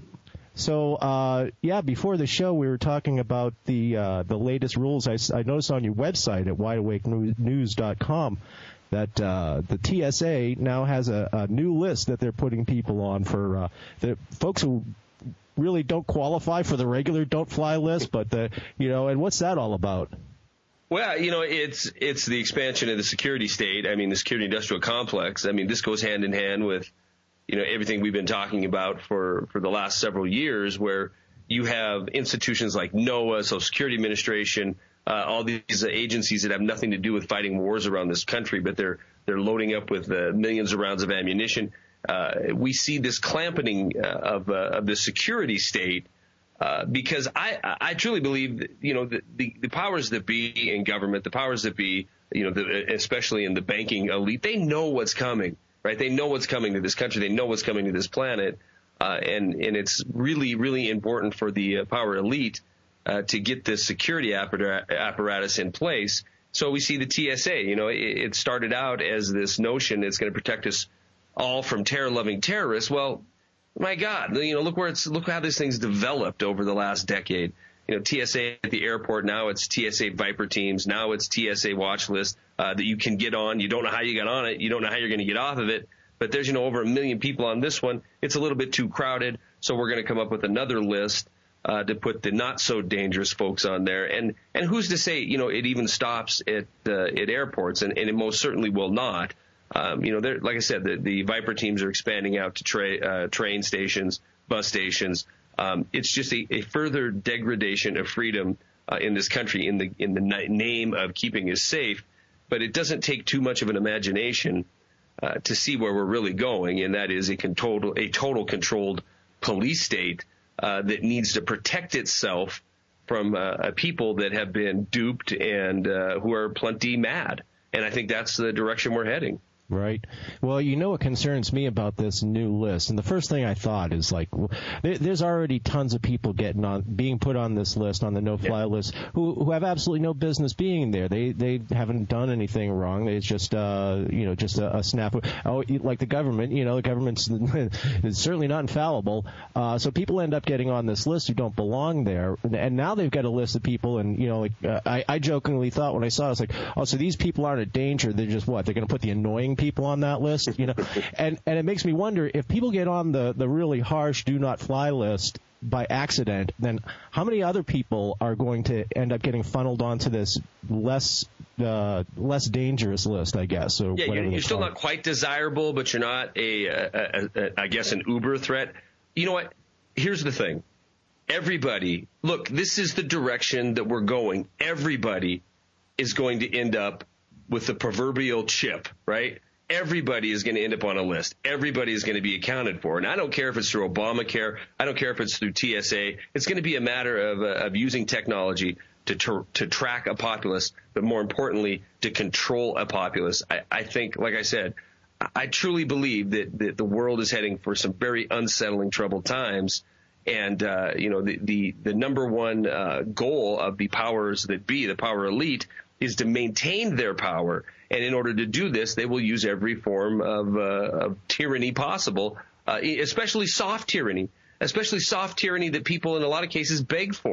So, uh, yeah, before the show, we were talking about the uh, the latest rules. I, I noticed on your website at wide awake news dot com that uh, the T S A now has a, a new list that they're putting people on for uh, the folks who really don't qualify for the regular don't fly list. But, the, you know, and what's that all about? Well, you know, it's it's the expansion of the security state. I mean, the security industrial complex. I mean, this goes hand in hand with, you know, everything we've been talking about for, for the last several years, where you have institutions like NOAA, Social Security Administration, uh, all these agencies that have nothing to do with fighting wars around this country, but they're they're loading up with uh, millions of rounds of ammunition. Uh, we see this clamping uh, of, uh, of the security state uh, because I, I truly believe that, you know, the, the, the powers that be in government, the powers that be, you know, the, especially in the banking elite, they know what's coming. Right, they know what's coming to this country. They know what's coming to this planet, uh, and and it's really, really important for the uh, power elite uh, to get this security apparatus in place. So we see the T S A. You know, it, it started out as this notion it's going to protect us all from terror-loving terrorists. Well, my God, you know, look where it's look how this thing's developed over the last decade. You know, T S A at the airport, now it's T S A Viper teams, now it's T S A watch list uh, that you can get on. You don't know how you got on it. You don't know how you're going to get off of it. But there's, you know, over a million people on this one. It's a little bit too crowded, so we're going to come up with another list uh, to put the not-so-dangerous folks on there. And and who's to say, you know, it even stops at uh, at airports, and, and it most certainly will not. Um, you know, like I said, the, the Viper teams are expanding out to tra- uh, train stations, bus stations. Um, it's just a, a further degradation of freedom uh, in this country in the in the name of keeping us safe. But it doesn't take too much of an imagination uh, to see where we're really going, and that is a total a total controlled police state uh, that needs to protect itself from uh, people that have been duped and uh, who are plenty mad. And I think that's the direction we're heading. Right. Well, you know what concerns me about this new list, and the first thing I thought is like, there, there's already tons of people getting on, being put on this list, on the no-fly yeah. list, who who have absolutely no business being there. They they haven't done anything wrong. It's just uh you know just a, a snap. Oh, like the government, you know, the government's is certainly not infallible. Uh, so people end up getting on this list who don't belong there, and now they've got a list of people, and you know, like uh, I I jokingly thought when I saw it, I was like, oh, so these people aren't a danger. They're just what? They're going to put the annoying people on that list, you know, and and it makes me wonder if people get on the the really harsh do not fly list by accident, then how many other people are going to end up getting funneled onto this less uh, less dangerous list, I guess? Or yeah, you're, you're still not quite desirable, but you're not a, a, a, a I guess an Uber threat. You know what? Here's the thing. Everybody, look, this is the direction that we're going. Everybody is going to end up with the proverbial chip, right? Everybody is going to end up on a list. Everybody is going to be accounted for. And I don't care if it's through Obamacare. I don't care if it's through T S A. It's going to be a matter of, uh, of using technology to, to to track a populace, but more importantly, to control a populace. I, I think, like I said, I truly believe that, that the world is heading for some very unsettling, troubled times. And, uh, you know, the, the, the number one uh, goal of the powers that be, the power elite, is to maintain their power. And in order to do this, they will use every form of, uh, of tyranny possible, uh, especially soft tyranny, especially soft tyranny that people in a lot of cases beg for.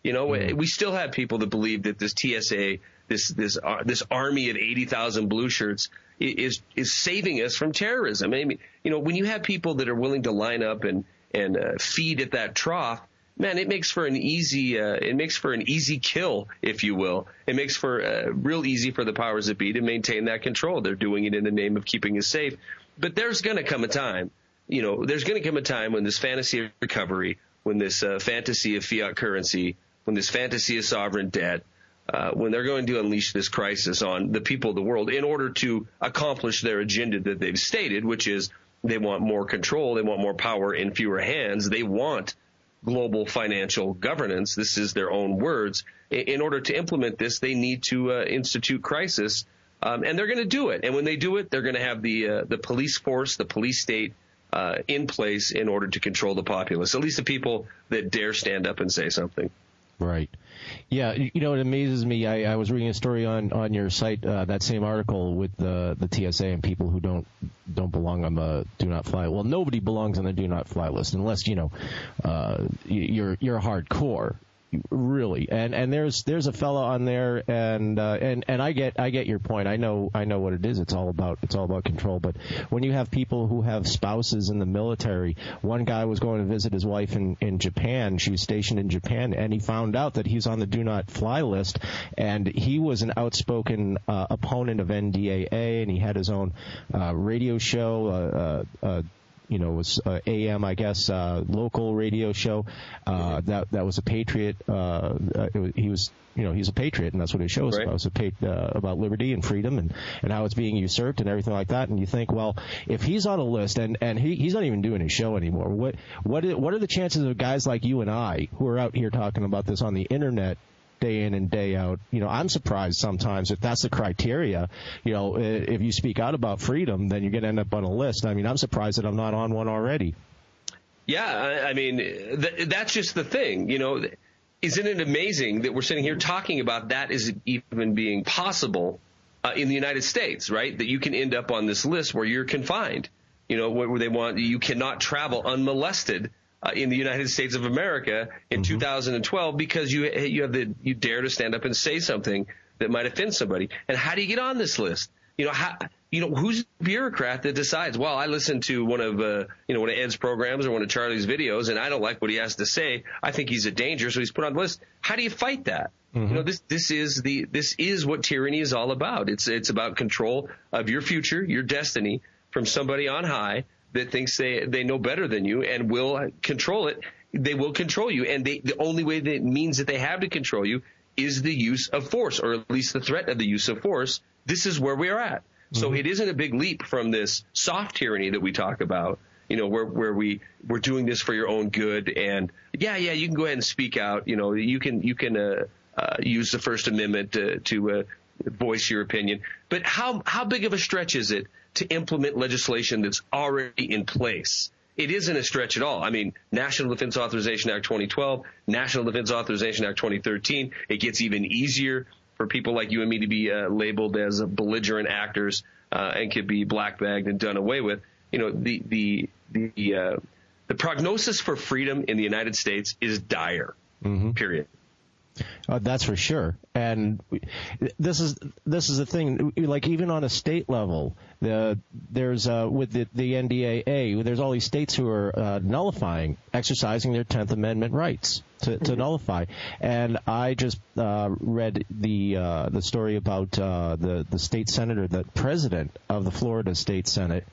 You know, mm. we still have people that believe that this T S A, this this uh, this army of eighty thousand blue shirts is is saving us from terrorism. I mean, you know, when you have people that are willing to line up and and uh, feed at that trough, man, it makes for an easy uh, it makes for an easy kill, if you will. It makes for uh, real easy for the powers that be to maintain that control. They're doing it in the name of keeping us safe. But there's going to come a time, you know, there's going to come a time when this fantasy of recovery, when this uh, fantasy of fiat currency, when this fantasy of sovereign debt, uh, when they're going to unleash this crisis on the people of the world in order to accomplish their agenda that they've stated, which is they want more control, they want more power in fewer hands, they want global financial governance. This is their own words. In order to implement this, they need to uh, institute crisis, um, and they're going to do it. And when they do it, they're going to have the uh, the police force, the police state uh, in place in order to control the populace, at least the people that dare stand up and say something. Right. Yeah, you know, it amazes me. I, I was reading a story on, on your site, uh, that same article with the the T S A and people who don't don't belong on the do not fly. Well, nobody belongs on the do not fly list unless, you know, uh, you're you're hardcore. Really, and and there's there's a fellow on there, and uh, and and I get I get your point. I know I know what it is. It's all about it's all about control. But when you have people who have spouses in the military, one guy was going to visit his wife in in Japan. She was stationed in Japan, and he found out that he's on the do not fly list, and he was an outspoken uh, opponent of N D A A, and he had his own uh, radio show. Uh, uh, uh, You know, it was uh, A M, I guess, uh, local radio show. Uh, that that was a patriot. Uh, it was, he was, you know, he's a patriot, and that's what his show was right. about. It was a pat- uh, about liberty and freedom and, and how it's being usurped and everything like that. And you think, well, if he's on a list and, and he, he's not even doing his show anymore, what what is, what are the chances of guys like you and I who are out here talking about this on the internet day in and day out? You know, I'm surprised sometimes if that's the criteria. You know, if you speak out about freedom, then you're going to end up on a list. I mean, I'm surprised that I'm not on one already. Yeah, I, I mean, th- that's just the thing. You know, isn't it amazing that we're sitting here talking about that is even being possible uh, in the United States, right? That you can end up on this list where you're confined. You know, where they want you cannot travel unmolested Uh, in the United States of America in mm-hmm. two thousand twelve because you you have the you dare to stand up and say something that might offend somebody. And how do you get on this list? You know, how, you know, who's the bureaucrat that decides, well, I listened to one of uh, you know one of Ed's programs or one of Charlie's videos, and I don't like what he has to say. I think he's a danger, so he's put on the list. How do you fight that? Mm-hmm. You know, this this is the this is what tyranny is all about. It's it's about control of your future, your destiny from somebody on high that thinks they, they know better than you and will control it. They will control you. And they, the only way that means that they have to control you is the use of force, or at least the threat of the use of force. This is where we are at. Mm-hmm. So it isn't a big leap from this soft tyranny that we talk about, you know, where, where we, we're doing this for your own good. And yeah, yeah, you can go ahead and speak out. You know, you can, you can, uh, uh, use the First Amendment to, to, uh, voice your opinion. But how, how big of a stretch is it to implement legislation that's already in place? It isn't a stretch at all. I mean, National Defense Authorization Act twenty twelve, National Defense Authorization Act twenty thirteen. It gets even easier for people like you and me to be uh, labeled as belligerent actors uh, and could be black-bagged and done away with. You know, the the the uh, the prognosis for freedom in the United States is dire. Mm-hmm. Period. Uh, that's for sure. And this is this is the thing. Like even on a state level, the there's uh, with the, the N D A A, there's all these states who are uh, nullifying, exercising their tenth Amendment rights to, to nullify. And I just uh, read the uh, the story about uh, the the state senator, the president of the Florida State Senate.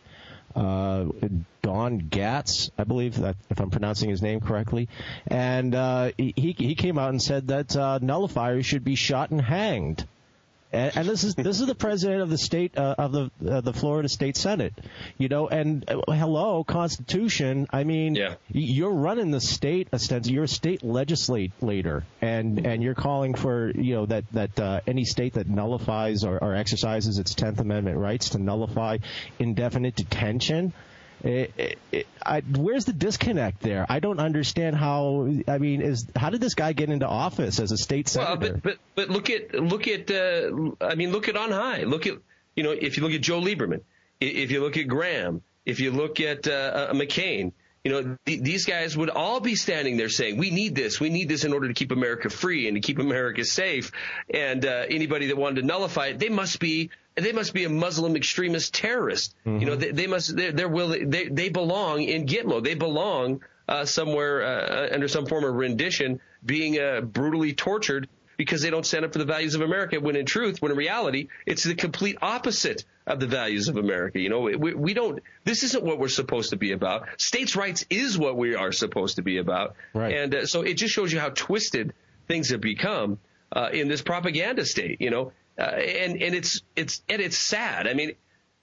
Uh, Don Gatz, I believe, that if I'm pronouncing his name correctly, and uh, he he came out and said that uh, nullifiers should be shot and hanged. And, and this is this is the president of the state uh, of the uh, the Florida State Senate, you know. And uh, hello, Constitution. I mean, yeah. you're running the state. Ostensibly, you're a state legislator, and and you're calling for you know that that uh, any state that nullifies or, or exercises its tenth Amendment rights to nullify indefinite detention. It, it, it, I, where's the disconnect there? I don't understand how. I mean, is how did this guy get into office as a state senator? Well, but but but look at look at. Uh, I mean, look at on high. Look at you know if you look at Joe Lieberman, if you look at Graham, if you look at uh, uh, McCain, You know, th- these guys would all be standing there saying, we need this. We need this in order to keep America free and to keep America safe. And uh, anybody that wanted to nullify it, they must be they must be a Muslim extremist terrorist. Mm-hmm. You know, they, they must they're, they're willing, they they belong in Gitmo. They belong uh, somewhere uh, under some form of rendition, being uh, brutally tortured because they don't stand up for the values of America. When in truth, when in reality, it's the complete opposite of the values of America. You know, we, we don't, this isn't what we're supposed to be about. States' rights is what we are supposed to be about. Right. And uh, so it just shows you how twisted things have become uh, in this propaganda state, you know, uh, and, and it's, it's, and it's sad. I mean,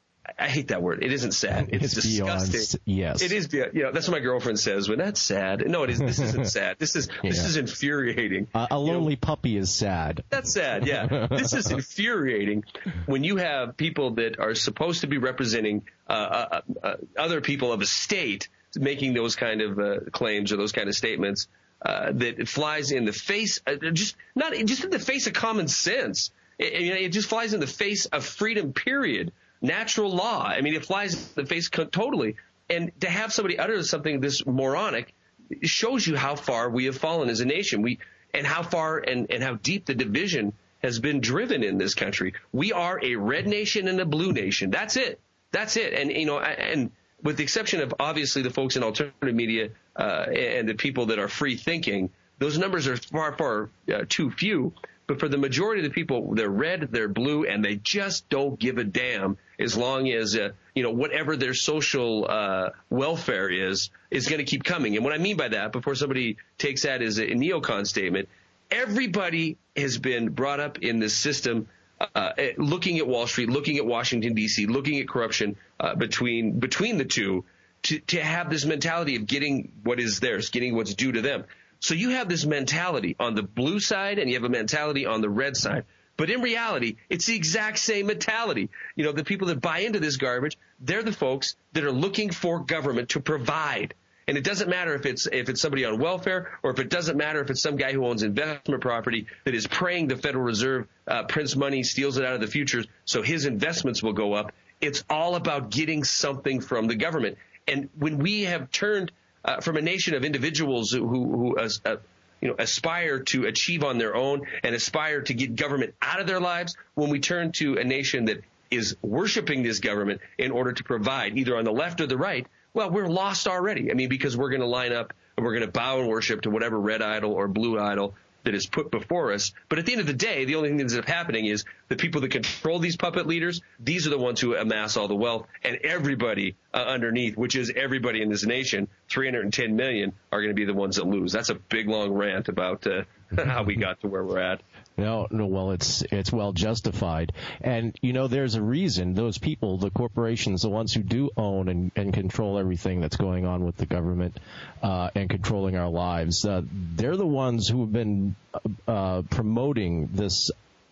I hate that word. It isn't sad. It's, it's disgusting. Beyond, yes. It is. You know, that's what my girlfriend says when that's sad. No, it is. This isn't sad. This is, yeah. this is infuriating. Uh, a lonely you know, puppy is sad. That's sad. Yeah. This is infuriating when you have people that are supposed to be representing, uh, uh, uh, other people of a state making those kind of, uh, claims or those kind of statements, uh, that flies in the face, uh, just not just in the face of common sense. It, it, it just flies in the face of freedom, period. Natural law. I mean, it flies in the face co- totally. And to have somebody utter something this moronic shows you how far we have fallen as a nation. We and how far and, and how deep the division has been driven in this country. We are a red nation and a blue nation. That's it. That's it. And, you know, and with the exception of obviously the folks in alternative media uh, and the people that are free thinking, those numbers are far, far uh, too few. But for the majority of the people, they're red, they're blue, and they just don't give a damn as long as, uh, you know, whatever their social uh, welfare is, is going to keep coming. And what I mean by that, before somebody takes that as a neocon statement, everybody has been brought up in this system uh, looking at Wall Street, looking at Washington, D C, looking at corruption uh, between between the two to, to have this mentality of getting what is theirs, getting what's due to them. So you have this mentality on the blue side and you have a mentality on the red side. But in reality, it's the exact same mentality. You know, the people that buy into this garbage, they're the folks that are looking for government to provide. And it doesn't matter if it's if it's somebody on welfare or if it doesn't matter if it's some guy who owns investment property that is praying the Federal Reserve uh, prints money, steals it out of the futures so his investments will go up. It's all about getting something from the government. And when we have turned Uh, from a nation of individuals who, who uh, uh, you know, aspire to achieve on their own and aspire to get government out of their lives, when we turn to a nation that is worshiping this government in order to provide either on the left or the right, well, we're lost already. I mean, because we're going to line up and we're going to bow and worship to whatever red idol or blue idol that is put before us. But at the end of the day, the only thing that ends up happening is the people that control these puppet leaders, these are the ones who amass all the wealth, and everybody uh, underneath, which is everybody in this nation, three hundred ten million, are going to be the ones that lose. That's a big, long rant about uh, how we got to where we're at. No, no, well, it's it's well justified. And, you know, there's a reason those people, the corporations, the ones who do own and, and control everything that's going on with the government uh, and controlling our lives, uh, they're the ones who have been uh, promoting this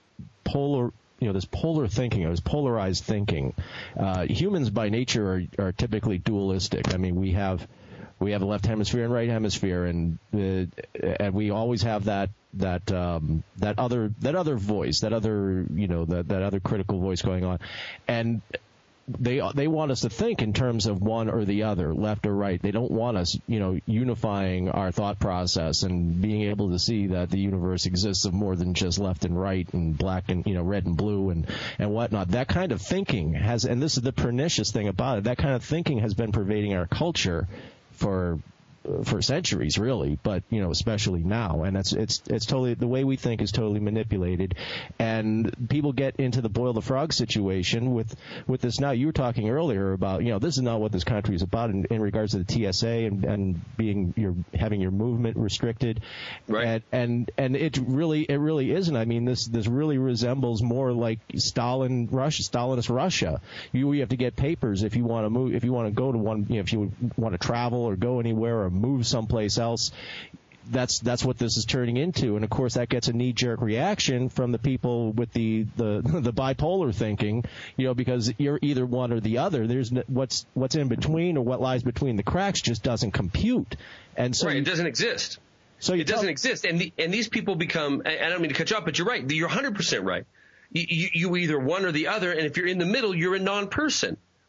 polar you know, this polar thinking, this polarized thinking. Uh, humans by nature are, are typically dualistic. I mean, we have we have a left hemisphere and right hemisphere, and uh, and we always have that that um, that other that other voice, that other you know that that other critical voice going on, and they they want us to think in terms of one or the other, left or right. They don't want us, you know, unifying our thought process and being able to see that the universe exists of more than just left and right and black and, you know, red and blue and, and whatnot. That kind of thinking has, and this is the pernicious thing about it, that kind of thinking has been pervading our culture for for centuries, really, but, you know, especially now. And that's, it's, it's totally, the way we think is totally manipulated. And people get into the boil the frog situation with, with this now. You were talking earlier about, you know, this is not what this country is about in, in regards to the T S A and, and being, your, having your movement restricted. Right. And, and, and it really, it really isn't. I mean, this, this really resembles more like Stalin, Russia, Stalinist Russia. You, you have to get papers if you want to move, if you want to go to one, you know, if you want to travel or go anywhere or move someplace else. That's that's what this is turning into, and of course that gets a knee-jerk reaction from the people with the, the the bipolar thinking, you know, because you're either one or the other. There's no, what's what's in between or what lies between the cracks just doesn't compute, and so right, you, it doesn't exist. So it doesn't tell, exist, and the, and these people become. I don't mean to cut you off, but you're right. You're one hundred percent right. You, you, you either one or the other, and if you're in the middle, you're a non-person.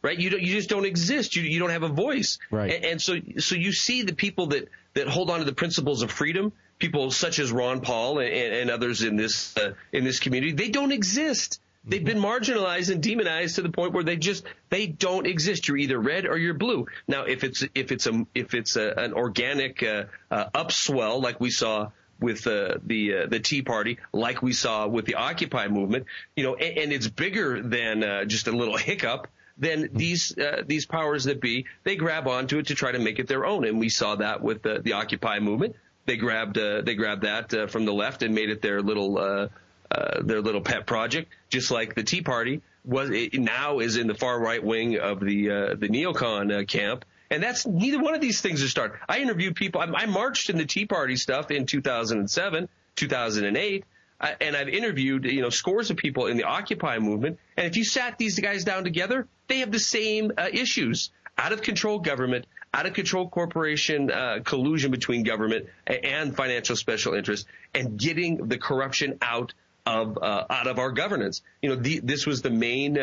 right? You don't, you just don't exist. You you don't have a voice. Right. And, and so so you see the people that, that hold on to the principles of freedom, people such as Ron Paul and, and others in this uh, in this community, they don't exist. They've been marginalized and demonized to the point where they just they don't exist. You're either red or you're blue. Now, if it's if it's a if it's a, an organic uh, uh, upswell like we saw with uh, the uh, the Tea Party, like we saw with the Occupy movement, you know, and, and it's bigger than uh, just a little hiccup, then these uh, these powers that be, they grab onto it to try to make it their own. And we saw that with the, the Occupy movement. They grabbed uh, they grabbed that uh, from the left and made it their little uh, uh, their little pet project, just like the Tea Party was it now is in the far right wing of the uh, the neocon uh, camp. And that's neither one of these things are started. I interviewed people. I, I marched in the Tea Party stuff in two thousand seven, two thousand eight, uh, and I've interviewed, you know, scores of people in the Occupy movement. And if you sat these guys down together, they have the same uh, issues: out of control government, out of control corporation uh, collusion between government and financial special interests, and getting the corruption out of uh, out of our governance. You know, the, this was the main. Uh,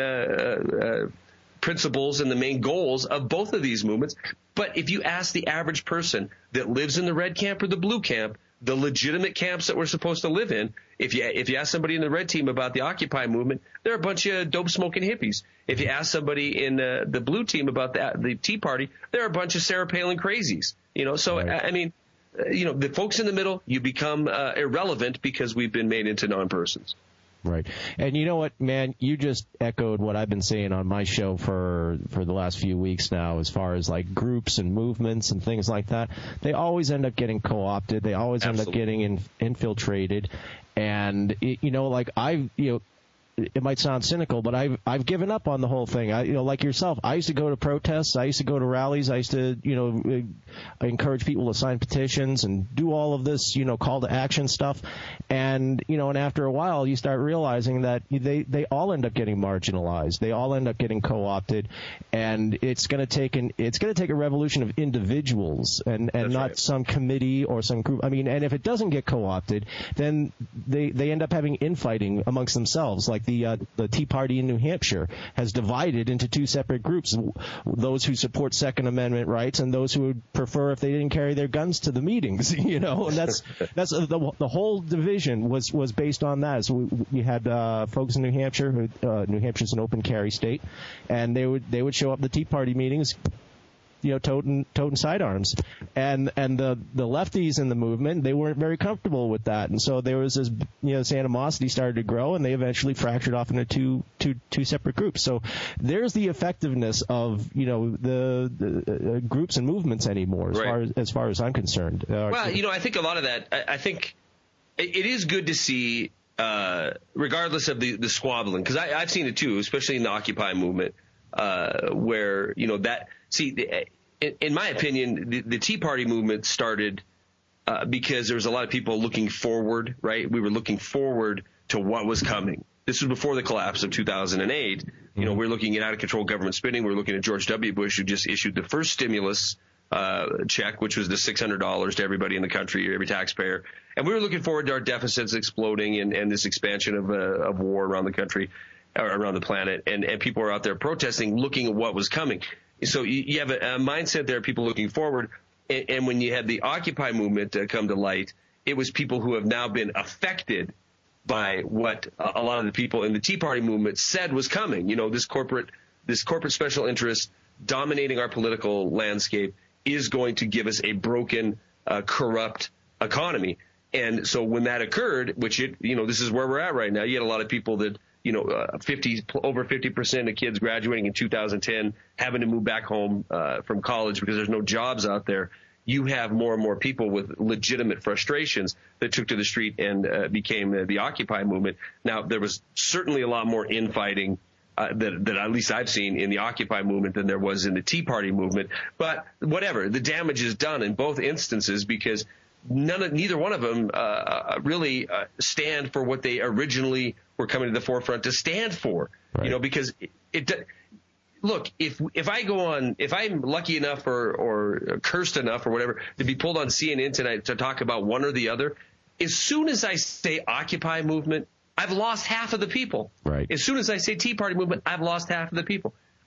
uh, principles and the main goals of both of these movements. But if you ask the average person that lives in the red camp or the blue camp, the legitimate camps that we're supposed to live in, if you if you ask somebody in the red team about the Occupy movement, they're a bunch of dope smoking hippies. If you ask somebody in uh, the blue team about the, the Tea Party, they're a bunch of Sarah Palin crazies. You know, so right. I, I mean, uh, you know, the folks in the middle, you become uh, irrelevant because we've been made into non-persons. Right. And you know what, man, you just echoed what I've been saying on my show for for the last few weeks now, as far as like groups and movements and things like that. They always end up getting co-opted. They always Absolutely. end up getting in, infiltrated. And, you know, like I've, you know, it might sound cynical, but I've I've given up on the whole thing. I, you know, like yourself, I used to go to protests, I used to go to rallies, I used to, you know, I encourage people to sign petitions and do all of this, you know, call to action stuff. And, you know, and after a while, you start realizing that they they all end up getting marginalized. They all end up getting co-opted, and it's going to take an it's going to take a revolution of individuals and and That's not right. some committee or some group. I mean, and if it doesn't get co-opted, then they they end up having infighting amongst themselves, like. The uh, the Tea Party in New Hampshire has divided into two separate groups: those who support Second Amendment rights and those who would prefer if they didn't carry their guns to the meetings. You know, and that's that's uh, the the whole division was was based on that. So we, we had uh, folks in New Hampshire. Who, uh, New Hampshire's an open carry state, and they would they would show up at the Tea Party meetings, you know, toting, toting sidearms. And, and the, the lefties in the movement, they weren't very comfortable with that. And so there was this, you know, this animosity started to grow, and they eventually fractured off into two, two, two separate groups. So there's the effectiveness of, you know, the, the uh, groups and movements anymore, as right. far as, as far as I'm concerned. Uh, well, you know, I think a lot of that, I, I think it, it is good to see, uh, regardless of the, the squabbling, because I've seen it too, especially in the Occupy movement, uh, where, you know, that, see, the, in, in my opinion, the, the Tea Party movement started uh, because there was a lot of people looking forward, right? We were looking forward to what was coming. This was before the collapse of two thousand eight. Mm-hmm. You know, we're looking at out-of-control government spending. We're looking at George W. Bush, who just issued the first stimulus uh, check, which was the six hundred dollars to everybody in the country, every taxpayer. And we were looking forward to our deficits exploding and, and this expansion of, uh, of war around the country, or around the planet. And, and people were out there protesting, looking at what was coming. So you, you have a, a mindset there, people looking forward. And, and when you had the Occupy movement uh, come to light, it was people who have now been affected by what a lot of the people in the Tea Party movement said was coming. You know, this corporate, this corporate special interest dominating our political landscape is going to give us a broken, uh, corrupt economy. And so when that occurred, which it, you know, this is where we're at right now. You had a lot of people that, you know, uh, fifty over fifty percent of kids graduating in two thousand ten having to move back home uh, from college because there's no jobs out there. You have more and more people with legitimate frustrations that took to the street and uh, became uh, the Occupy movement. Now, there was certainly a lot more infighting uh, that, that at least I've seen in the Occupy movement than there was in the Tea Party movement. But whatever, the damage is done in both instances because none of, neither one of them uh, really uh, stand for what they originally were coming to the forefront to stand for. Right. You know, because it, it look, if if I go on, if I'm lucky enough or, or cursed enough or whatever to be pulled on C N N tonight to talk about one or the other, as soon as I say Occupy movement, I've lost half of the people. Right. As soon as I say Tea Party movement, I've lost half of the people.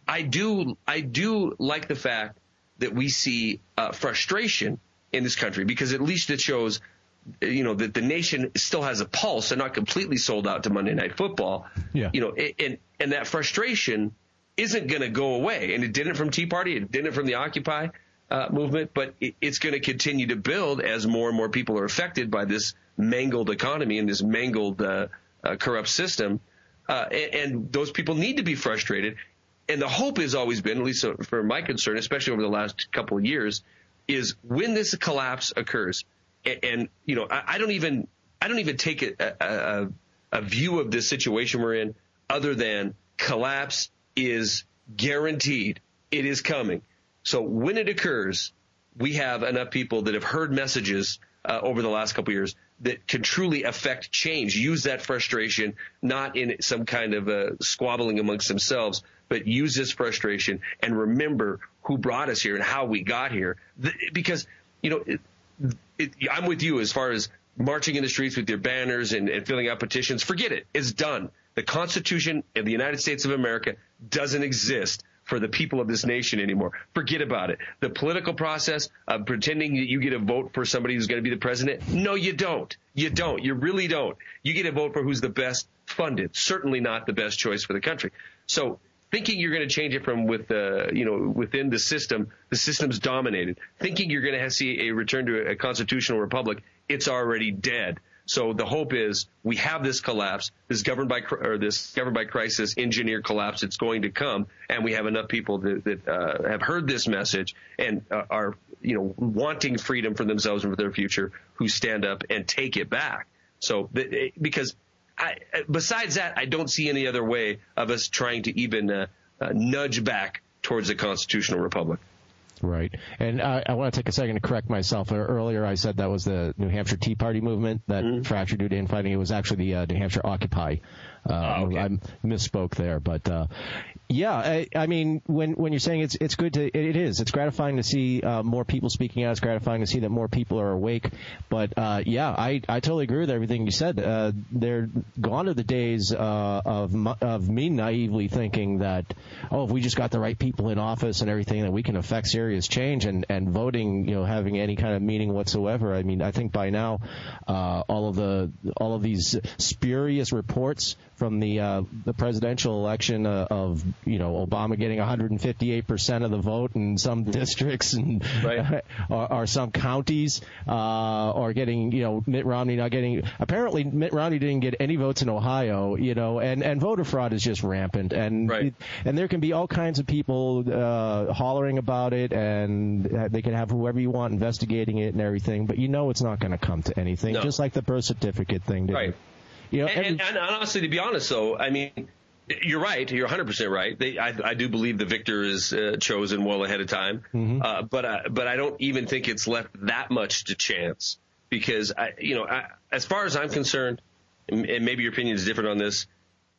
I do I do like the fact that we see uh, frustration in this country, because at least it shows, you know, that the nation still has a pulse and not completely sold out to Monday Night Football. Yeah. You know, and and that frustration isn't going to go away, and it didn't from Tea Party, it didn't from the Occupy uh, movement, but it, it's going to continue to build as more and more people are affected by this mangled economy and this mangled uh, uh, corrupt system, uh, and, and those people need to be frustrated. And the hope has always been, at least for my concern, especially over the last couple of years, is when this collapse occurs, and, and you know, I, I don't even I don't even take a, a, a view of this situation we're in other than collapse is guaranteed. It is coming. So when it occurs, we have enough people that have heard messages uh, over the last couple of years that can truly affect change. Use that frustration not in some kind of uh, squabbling amongst themselves, but use this frustration and remember who brought us here and how we got here. Because, you know, it, it, I'm with you as far as marching in the streets with your banners and, and filling out petitions. Forget it. It's done. The Constitution of the United States of America doesn't exist for the people of this nation anymore. Forget about it. The political process of pretending that you get a vote for somebody who's going to be the president, no, you don't. You don't. You really don't. You get a vote for who's the best funded, certainly not the best choice for the country. So thinking you're going to change it from with, uh, you know, within the system, the system's dominated. Thinking you're going to see a return to a constitutional republic, it's already dead. So the hope is we have this collapse, this governed by or this governed by crisis engineered collapse. It's going to come, and we have enough people that, that uh, have heard this message and uh, are, you know, wanting freedom for themselves and for their future, who stand up and take it back. So because I, besides that, I don't see any other way of us trying to even uh, uh, nudge back towards a constitutional republic. Right. And uh, I want to take a second to correct myself. Earlier I said that was the New Hampshire Tea Party movement that mm-hmm. fractured due to infighting. It was actually the uh, New Hampshire Occupy. Uh, oh, okay. I misspoke there. But, uh, yeah, I, I mean, when when you're saying it's it's good to, it, it is. It's gratifying to see uh, more people speaking out. It's gratifying to see that more people are awake. But, uh, yeah, I, I totally agree with everything you said. Uh, they're gone are the days uh, of of me naively thinking that, oh, if we just got the right people in office and everything, that we can affect serious change, and, and voting, you know, having any kind of meaning whatsoever. I mean, I think by now uh, all of the all of these spurious reports from the uh, the presidential election uh, of, you know, Obama getting one hundred fifty-eight percent of the vote in some districts and right. or, or some counties, uh, or getting, you know, Mitt Romney not getting. Apparently, Mitt Romney didn't get any votes in Ohio, you know, and, and voter fraud is just rampant, and right. and there can be all kinds of people uh, hollering about it, and they can have whoever you want investigating it and everything, but you know it's not going to come to anything, no. just like the birth certificate thing did. Right. You know, and, every, and, and honestly, to be honest, though, I mean, you're right. You're one hundred percent right. They, I, I do believe the victor is uh, chosen well ahead of time. Mm-hmm. Uh, but uh, but I don't even think it's left that much to chance, because, I, you know, I, as far as I'm concerned, and, and maybe your opinion is different on this,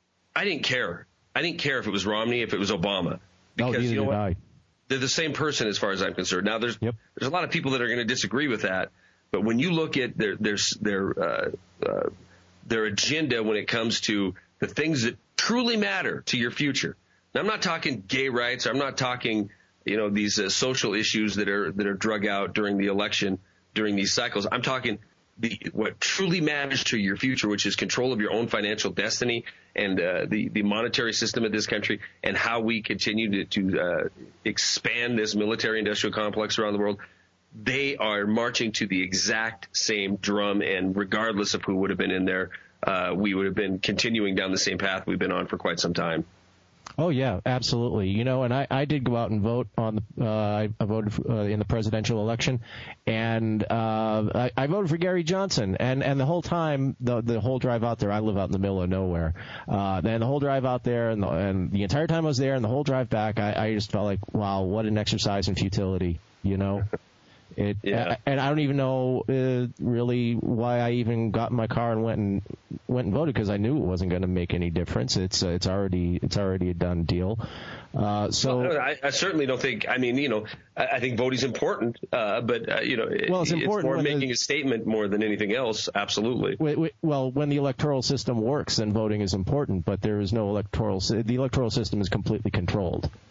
I didn't care. I didn't care if it was Romney, if it was Obama. Because, no, you know what? I. They're the same person as far as I'm concerned. Now, there's yep. there's a lot of people that are going to disagree with that. But when you look at their their their uh, uh, their agenda when it comes to the things that truly matter to your future. Now, I'm not talking gay rights. I'm not talking, you know, these uh, social issues that are that are drug out during the election, during these cycles. I'm talking the what truly matters to your future, which is control of your own financial destiny and uh, the the monetary system of this country, and how we continue to, to uh, expand this military-industrial complex around the world. They are marching to the exact same drum, and regardless of who would have been in there, uh, we would have been continuing down the same path we've been on for quite some time. Oh, yeah, absolutely. You know, and I, I did go out and vote on the, uh, I, I voted uh, in the presidential election, and uh, I, I voted for Gary Johnson. And, and the whole time, the the whole drive out there, I live out in the middle of nowhere. Uh, and the whole drive out there, and the, and the entire time I was there, and the whole drive back, I, I just felt like, wow, what an exercise in futility, you know? It, yeah. And I don't even know uh, really why I even got in my car and went and went and voted, because I knew it wasn't going to make any difference. It's uh, it's already it's already a done deal. Uh, so well, I, I certainly don't think. I mean, you know, I, I think voting's important, uh, but uh, you know, it, well, it's, important it's more making the, a statement more than anything else. Absolutely. Well, when the electoral system works, then voting is important. But there is no electoral. The electoral system is completely controlled.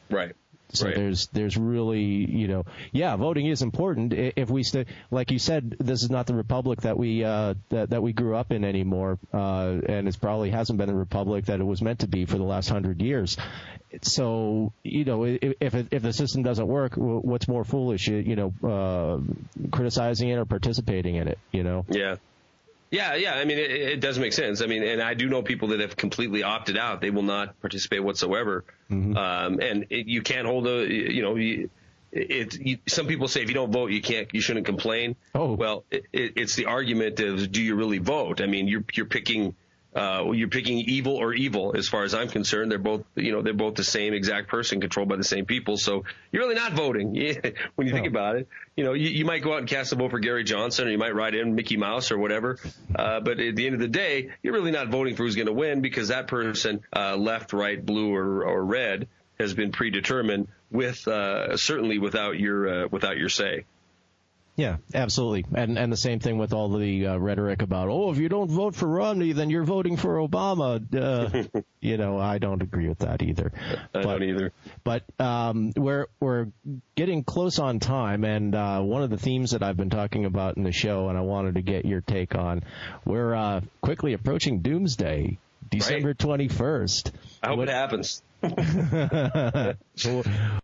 Right. So right. there's there's really, you know, yeah, voting is important. If we st- like you said, this is not the republic that we uh, that, that we grew up in anymore, uh, and it probably hasn't been the republic that it was meant to be for the last hundred years. So, you know, if it, if the system doesn't work, what's more foolish, you know, uh, criticizing it or participating in it, you know? Yeah. Yeah, yeah. I mean, it, it does make sense. I mean, and I do know people that have completely opted out. They will not participate whatsoever. Mm-hmm. Um, and it, you can't hold a, you know, you, it, you, some people say if you don't vote, you can't, you shouldn't complain. Oh, well, it, it, it's the argument of, do you really vote? I mean, you're, you're picking, uh, you're picking evil or evil as far as I'm concerned. They're both, you know, they're both the same exact person controlled by the same people. So you're really not voting when you think about it. You know, you, you might go out and cast a vote for Gary Johnson, or you might write in Mickey Mouse or whatever. Uh, but at the end of the day, you're really not voting for who's going to win, because that person, uh, left, right, blue, or, or red, has been predetermined with, uh, certainly without your, uh, without your say. Yeah, absolutely. And and the same thing with all the uh, rhetoric about, oh, if you don't vote for Romney, then you're voting for Obama. Uh, you know, I don't agree with that either. I but, don't either. But um, we're we're getting close on time, and uh, one of the themes that I've been talking about in the show, and I wanted to get your take on, we're uh, quickly approaching Doomsday, December twenty-first. I hope what, it happens.